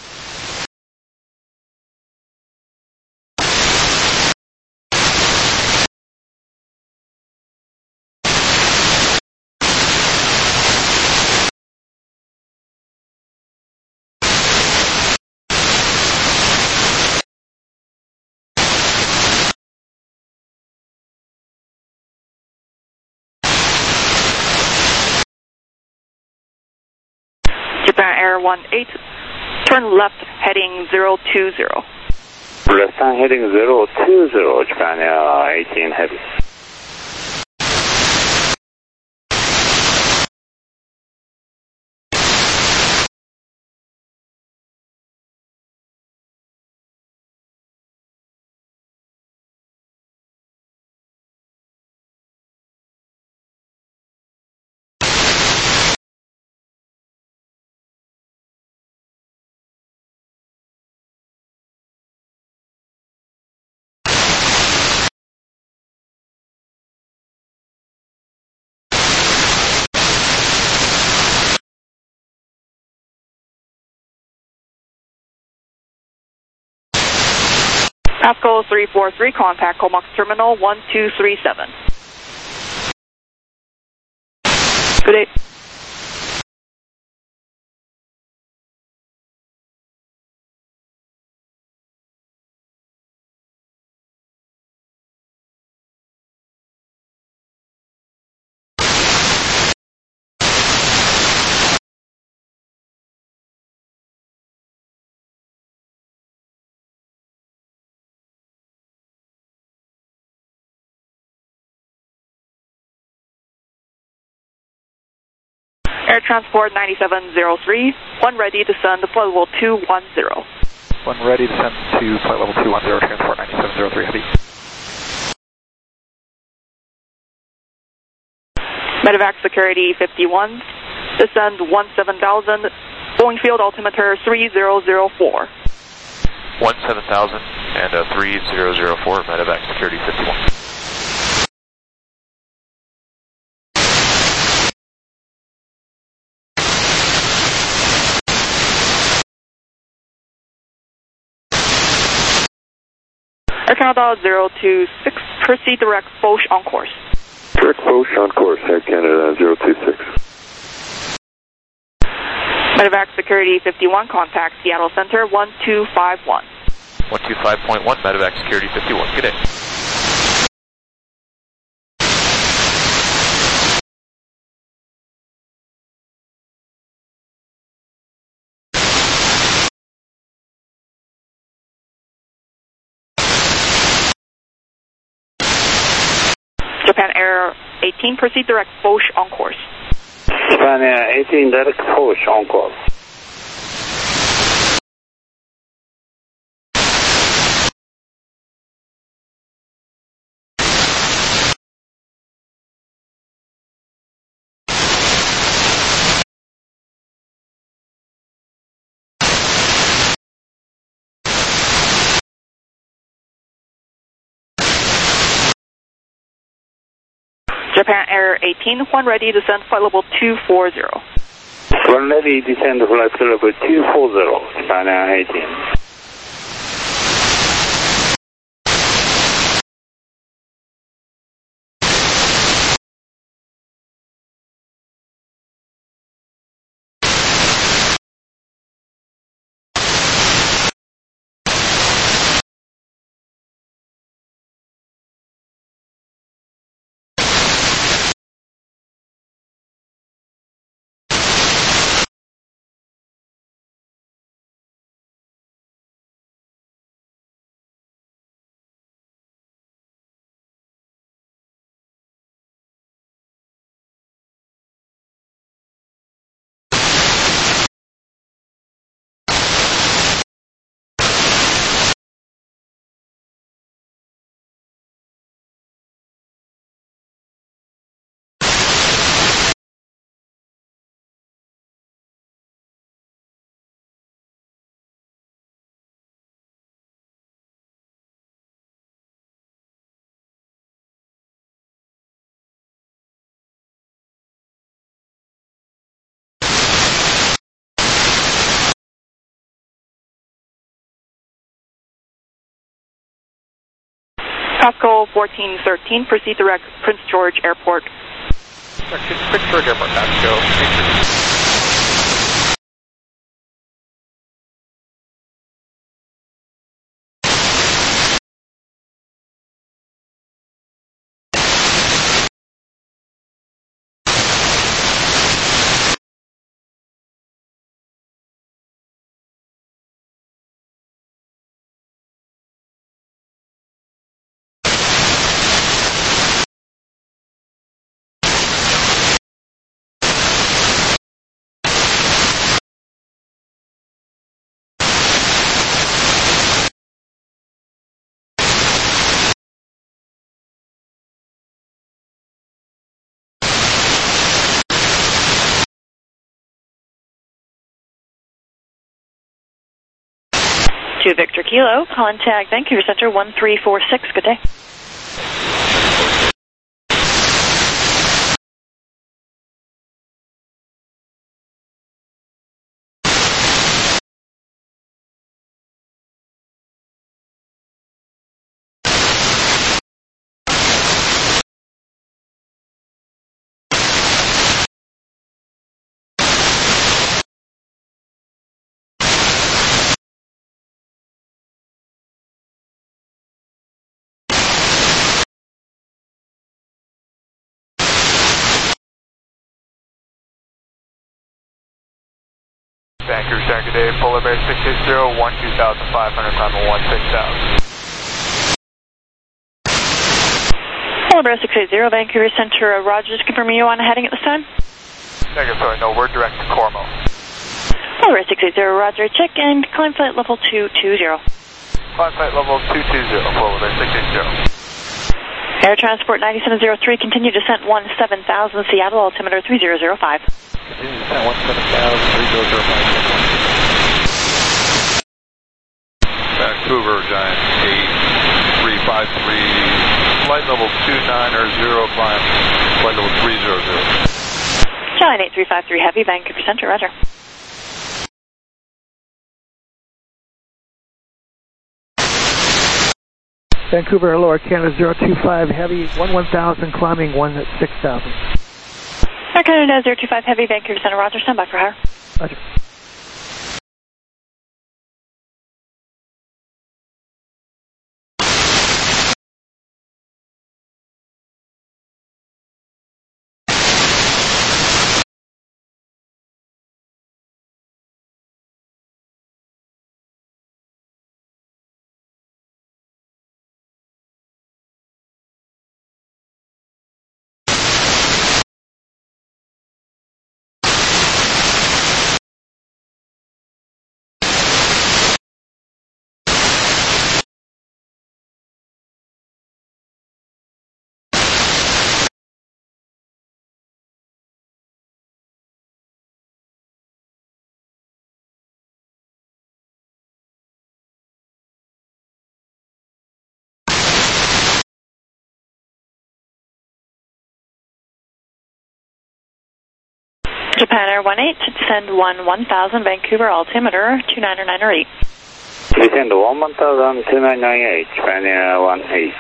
Japan Air one eight, turn left heading zero two zero. Left heading zero two zero, Japan Air eighteen heavy. Pascal three four three, contact Comox Terminal one two three seven. Good day. Air Transport ninety-seven zero three, one ready to send flight level two one zero. One ready to send to flight level two one zero, Transport ninety-seven zero three, heavy. Medevac security fifty-one, descend one seven thousand, Boeing field altimeter three zero zero four. one seven thousand and a three zero zero four, Medevac security fifty-one. Air Canada zero two six, proceed direct Foch on course. Direct Foch on course, Air Canada zero two six. Medevac security fifty-one, contact Seattle Center one two five one. one two five point one, Medevac security fifty-one, good day. Japan Air eighteen, proceed direct Foch on course. Japan Air eighteen, direct Foch on course. Japan Air eighteen, one ready, descend flight level two four zero. One ready, descend flight level two four zero, Japan Air eighteen. Costco fourteen thirteen, proceed direct Prince George Airport. Prince George Airport, Costco. To Victor Kilo, contact Vancouver Center one three four six, good day. Vancouver Center, good day. Polar Bear six eight zero, one two thousand five hundred, climbing one six thousand. Polar Bear six eight zero, Vancouver Center, uh, Roger, just confirming you on a heading at this time? Negative, sorry, no, we're direct to Cormo. Polar Bear six eight zero, Roger, check and climb flight level two two zero. Climb flight level two two zero, Polar Bear six eight zero. Air Transport ninety-seven oh three, continue descent one seven thousand, Seattle, altimeter three zero zero five. Continue descent one seven thousand, three zero zero five. Vancouver, Giant eight three five three, flight level two nine zero, climb, flight level three zero zero. Giant eight three five three Heavy, Vancouver Center, Roger. Vancouver, hello, Air Canada zero two five Heavy, one one thousand, climbing one six thousand. Air Canada zero two five Heavy, Vancouver Center, Roger, stand by for hire. Roger. Japan Air one eight to descend one one thousand, Vancouver altimeter two nine nine eight. Descend one one thousand two nine nine eight, Japan Air one eight.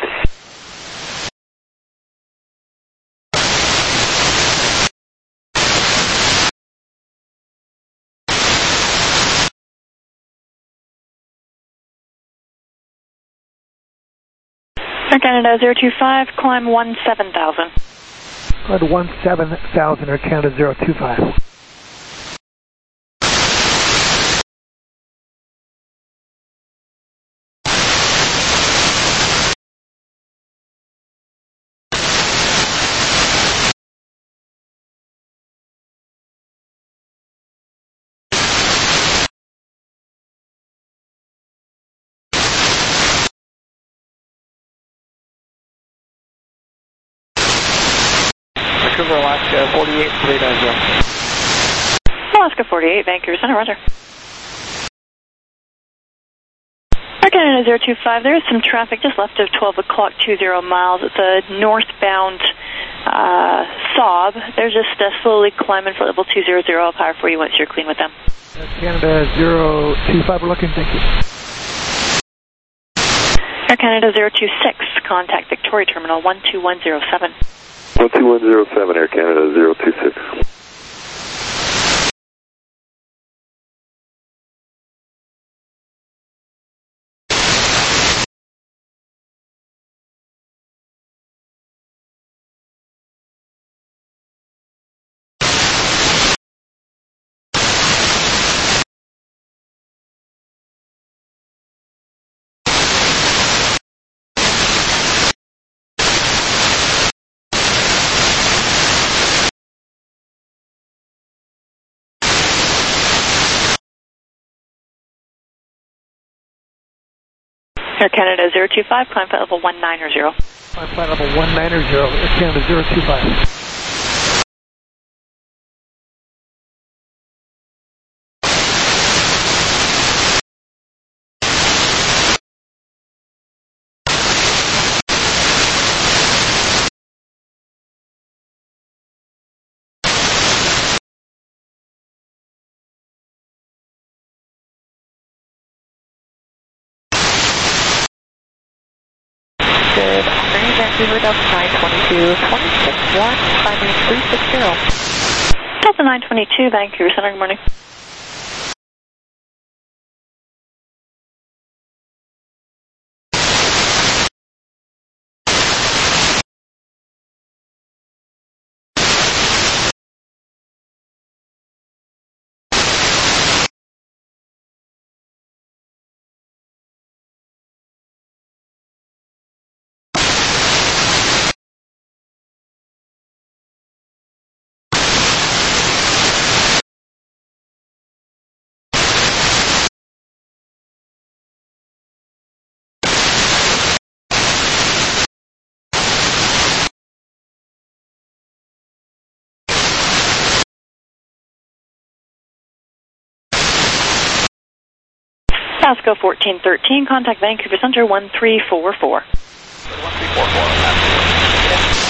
Air Canada zero two five, climb one seven thousand. Go ahead, one seven thousand, Air Canada zero two five. Vancouver, Alaska, forty-eight three nine zero. Alaska forty-eight, Vancouver Center, roger. Air Canada zero two five, there is some traffic just left of twelve o'clock two zero miles. It's a northbound uh, Saab. They're just uh, slowly climbing for level two hundred. I'll power for you once you're clean with them. Air Canada zero two five, we're looking, thank you. Air Canada zero two six, contact Victoria Terminal one two one zero seven. one two one zero seven, Air Canada zero two six. Air Canada zero two five, climb flight level one nine zero. Climb flight level one nine zero, Air Canada zero two five. Good afternoon, Vancouver, Delta nine twenty-two, twenty-six one, climbing three six zero. Delta nine twenty-two, Vancouver Center, good morning. Pasco fourteen thirteen, contact Vancouver Center one three four four. one three four four.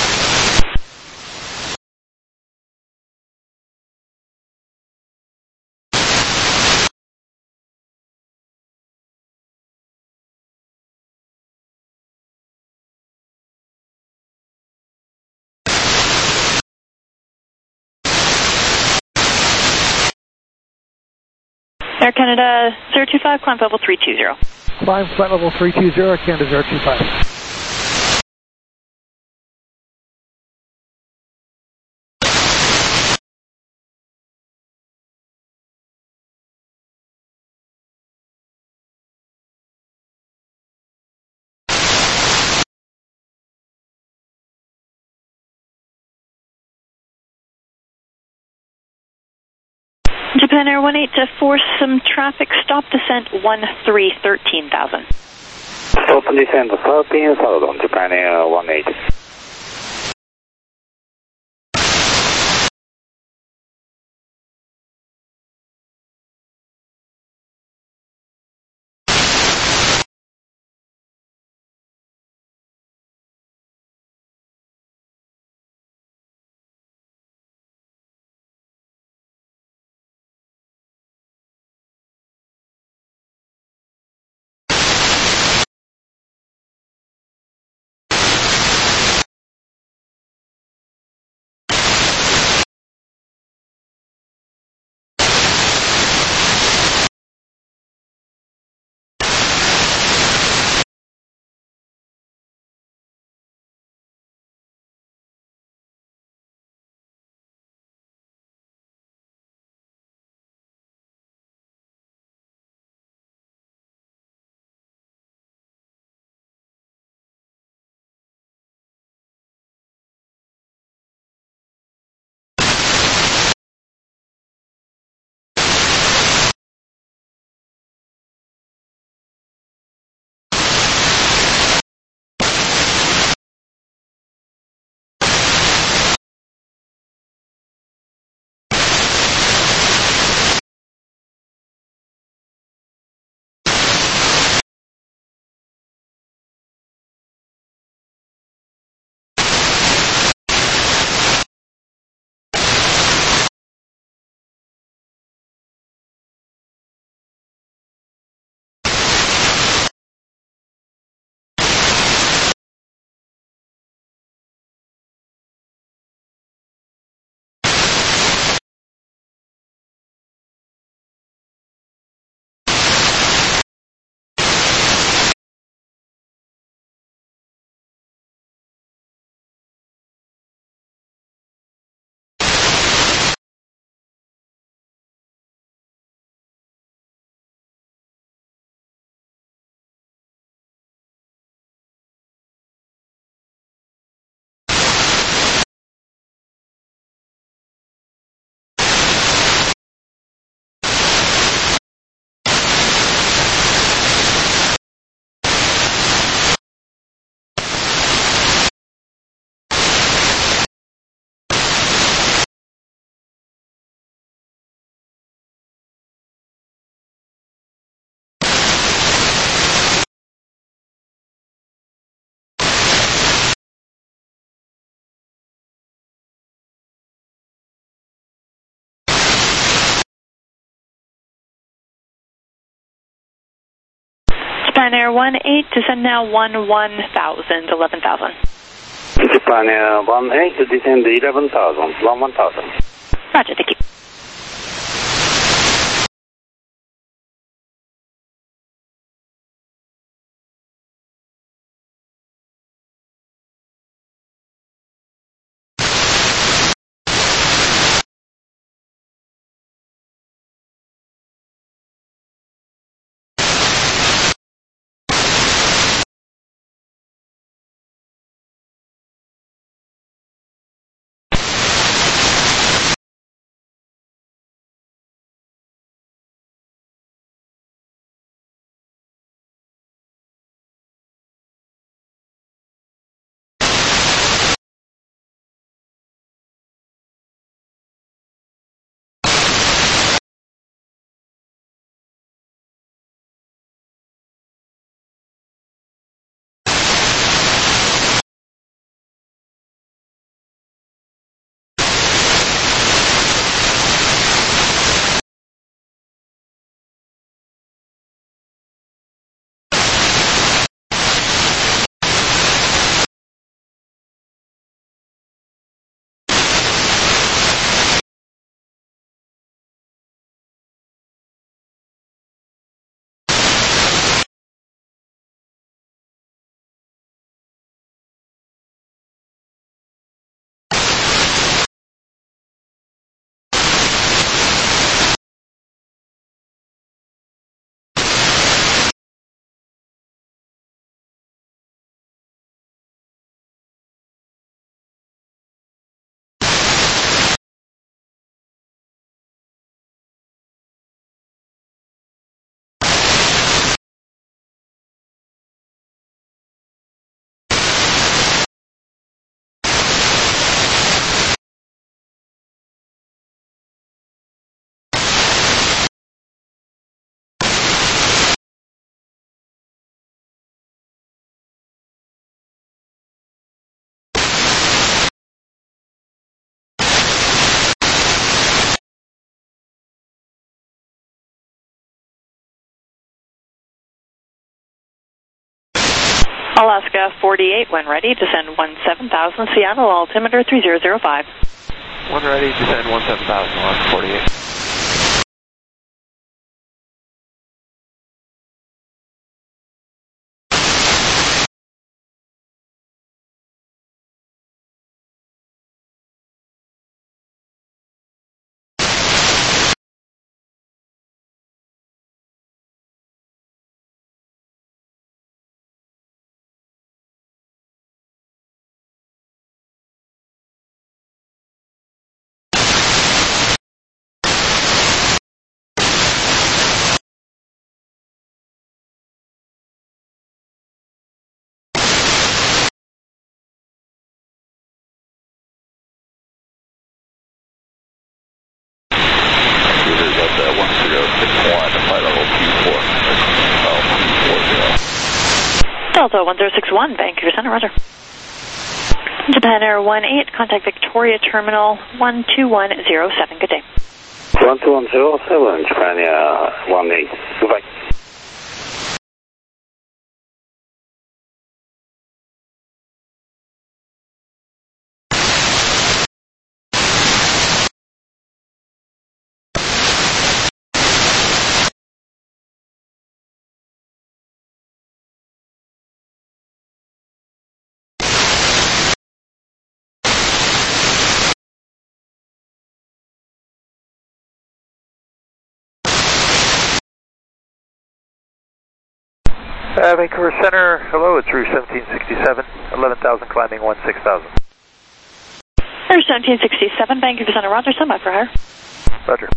Air Canada zero two five, climb level three two zero. Climb flight level three two zero, Air Canada zero two five. Japan Air one eight to force some traffic, stop descent one three thirteen thousand. Stop descent thirteen thousand, Japan Air one eight. Japan Air one eight, descend now one one thousand, eleven thousand. Japan Air one eight, descend eleven thousand, one one thousand. Roger, thank you. Alaska forty-eight, when ready, descend one seven thousand, Seattle, altimeter three zero zero five. When ready, descend one seven thousand, Alaska forty-eight. Delta one zero six one, Vancouver Center, roger. Japan Air one eight, contact Victoria Terminal one two one zero seven, good day. one two one zero seven, Japan Air one eight, goodbye. Uh, Vancouver Center, hello, it's Route seventeen sixty-seven, eleven thousand climbing, one six thousand. Route seventeen sixty-seven, Vancouver Center, roger, stand by for hire. Roger.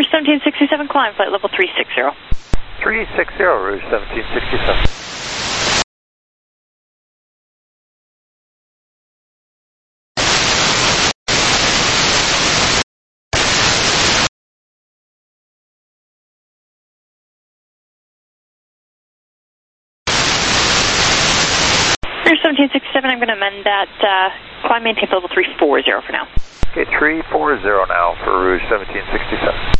Rouge seventeen sixty-seven, climb flight level three sixty. three sixty, Rouge seventeen sixty-seven. Rouge seventeen sixty-seven, I'm going to amend that. Uh, climb maintain level three forty for now. Okay, three forty now for Rouge seventeen sixty-seven.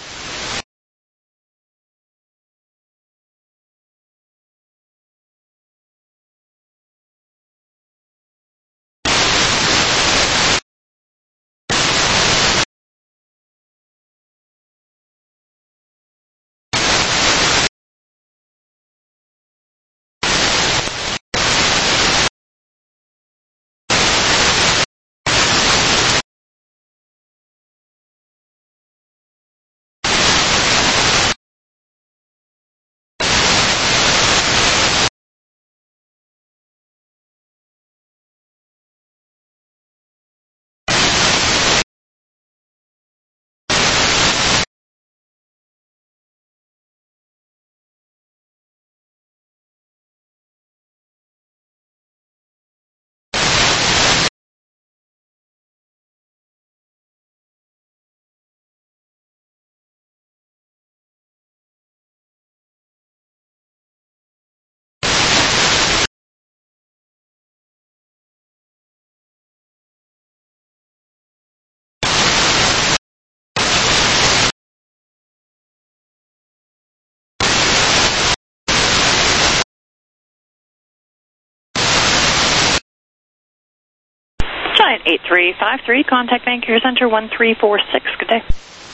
Giant eight three five three, contact Vancouver Center one three four six. Good day.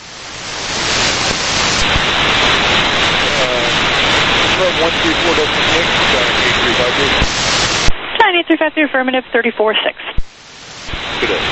Uh, one three four six, Giant eight three five three. Giant eight three five three, affirmative, thirty four six. Good day.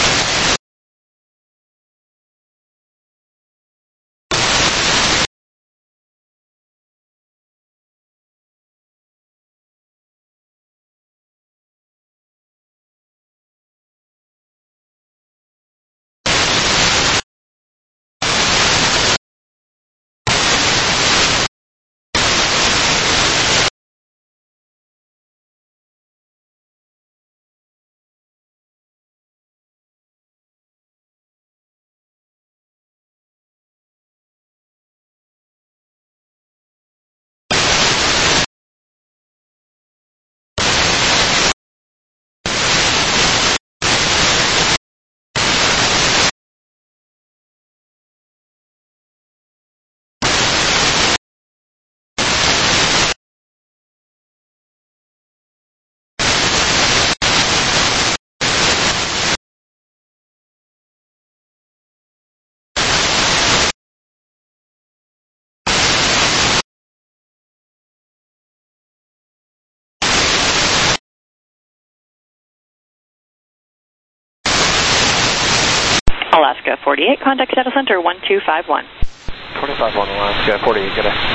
Alaska forty-eight, contact Seattle Center one two five one. twenty-five one Alaska forty-eight, good day.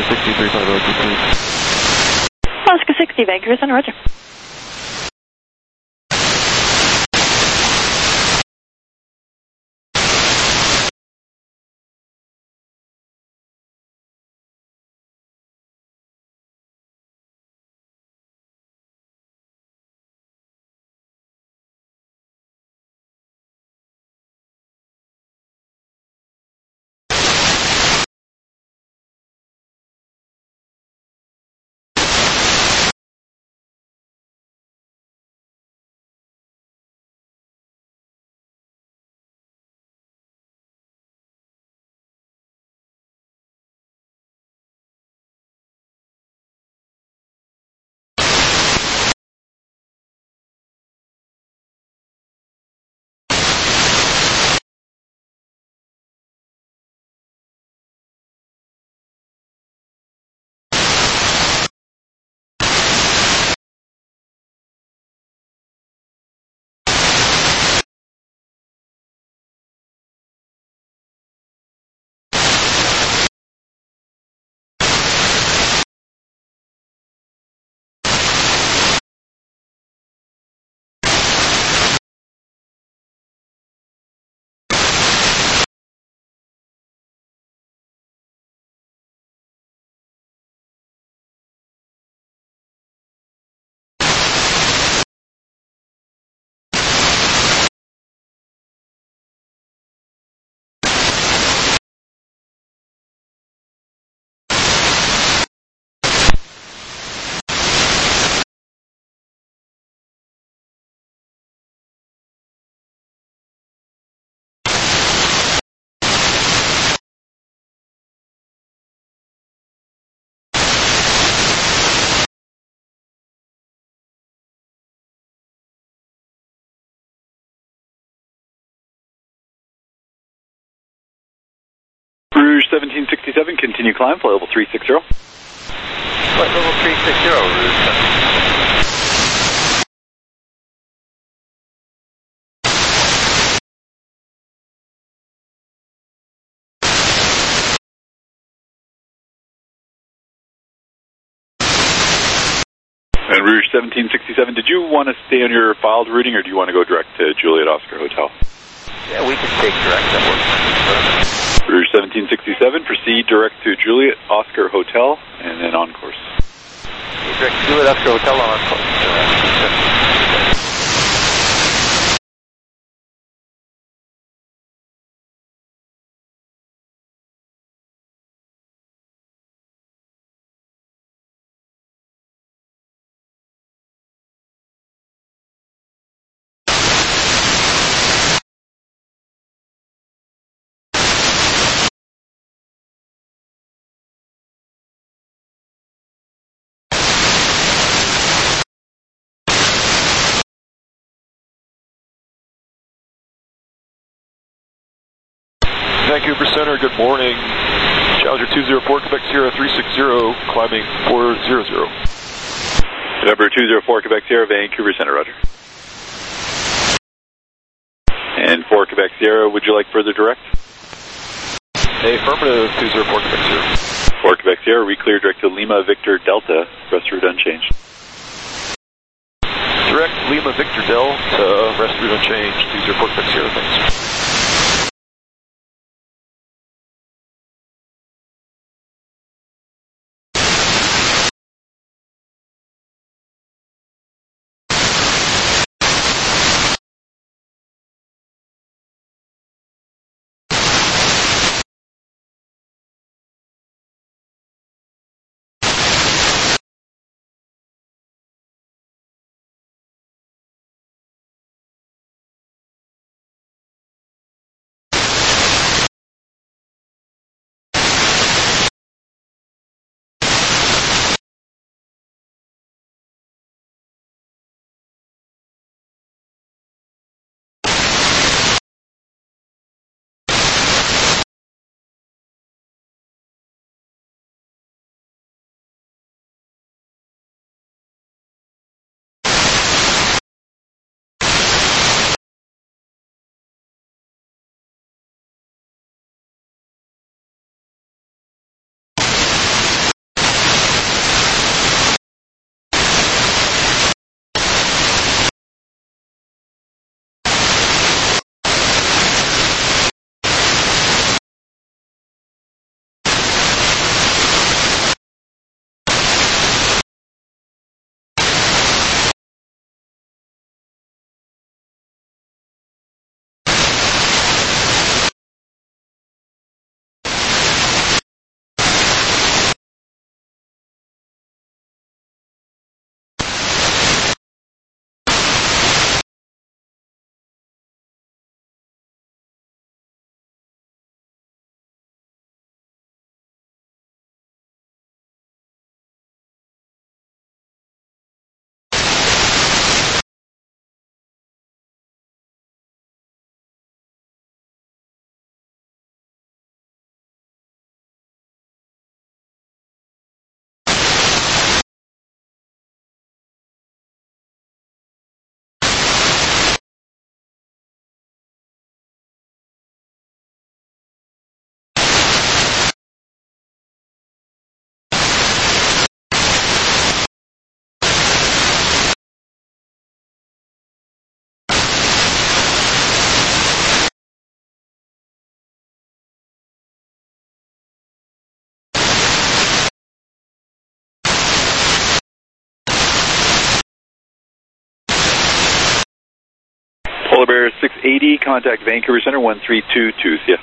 Oscar sixty, three five zero two two. Oscar sixty, Vancouver Center, roger. Rouge seventeen sixty-seven, continue climb, flight level three sixty. Flight level three sixty, Rouge seventeen sixty-seven. And Rouge seventeen sixty-seven, did you want to stay on your filed routing or do you want to go direct to Juliet Oscar Hotel? Yeah, we can take direct, that works. Rouge seventeen sixty-seven, proceed direct to Juliet Oscar Hotel and then on course. Direct to Juliet Oscar Hotel on course. Vancouver Center, good morning. Challenger two zero four, Quebec Sierra three six zero, climbing four zero zero. Number two zero four, Quebec Sierra, Vancouver Center, roger. And for Quebec Sierra, would you like further direct? Affirmative, two zero four, Quebec Sierra. For Quebec Sierra, we clear direct to Lima Victor Delta, rest route unchanged. Direct Lima Victor Delta, rest route unchanged, two zero four, Quebec Sierra, thanks. Polar Bear six eighty, contact Vancouver Center one three two two. See ya.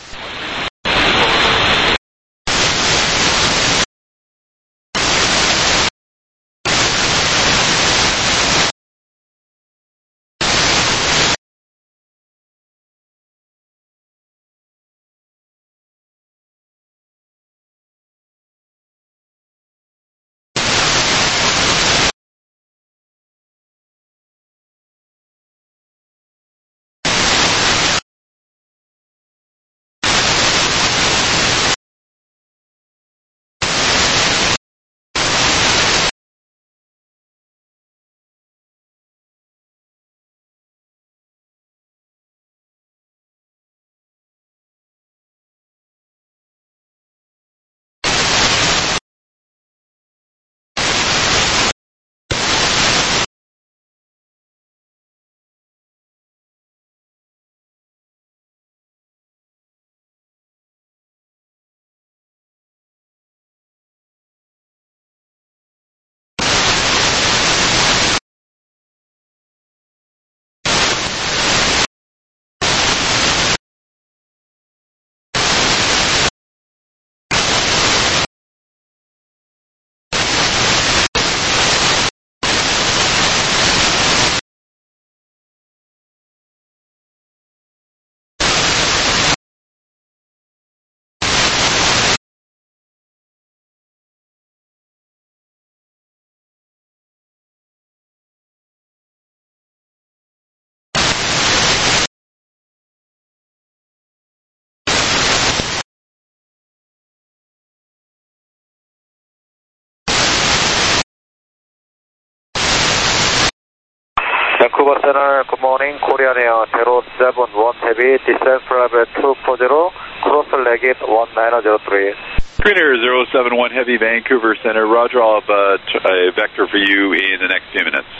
Vancouver Center, good morning. Korean Air zero seven one Heavy, descent flight two forty, cross Leggett one nine zero three. Green Air zero seven one Heavy, Vancouver Center. Roger, I'll have uh, t- a vector for you in the next few minutes.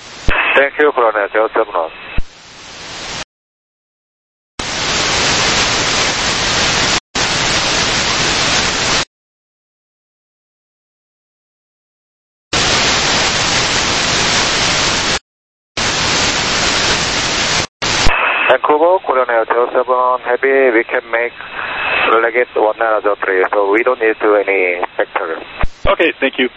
Thank you, Korean Air zero seven one. Vancouver, Korean Air zero seven Heavy, we can make Leggett one nine zero three, so we don't need to do any vector. Okay, thank you.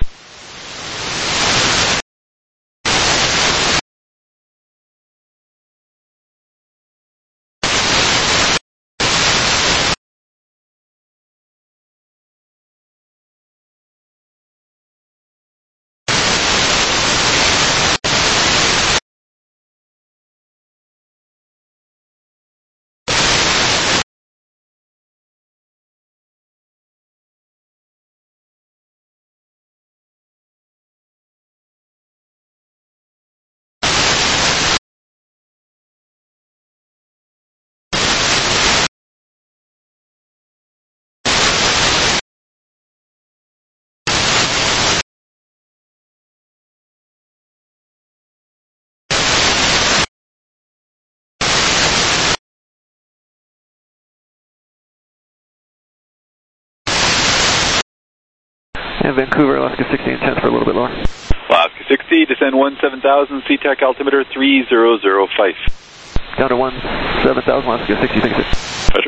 And Vancouver, Alaska sixty and ten for a little bit lower. Alaska sixty, descend one seven thousand, C TAC altimeter three zero zero five. Down to one seven thousand, Alaska sixty, thank you.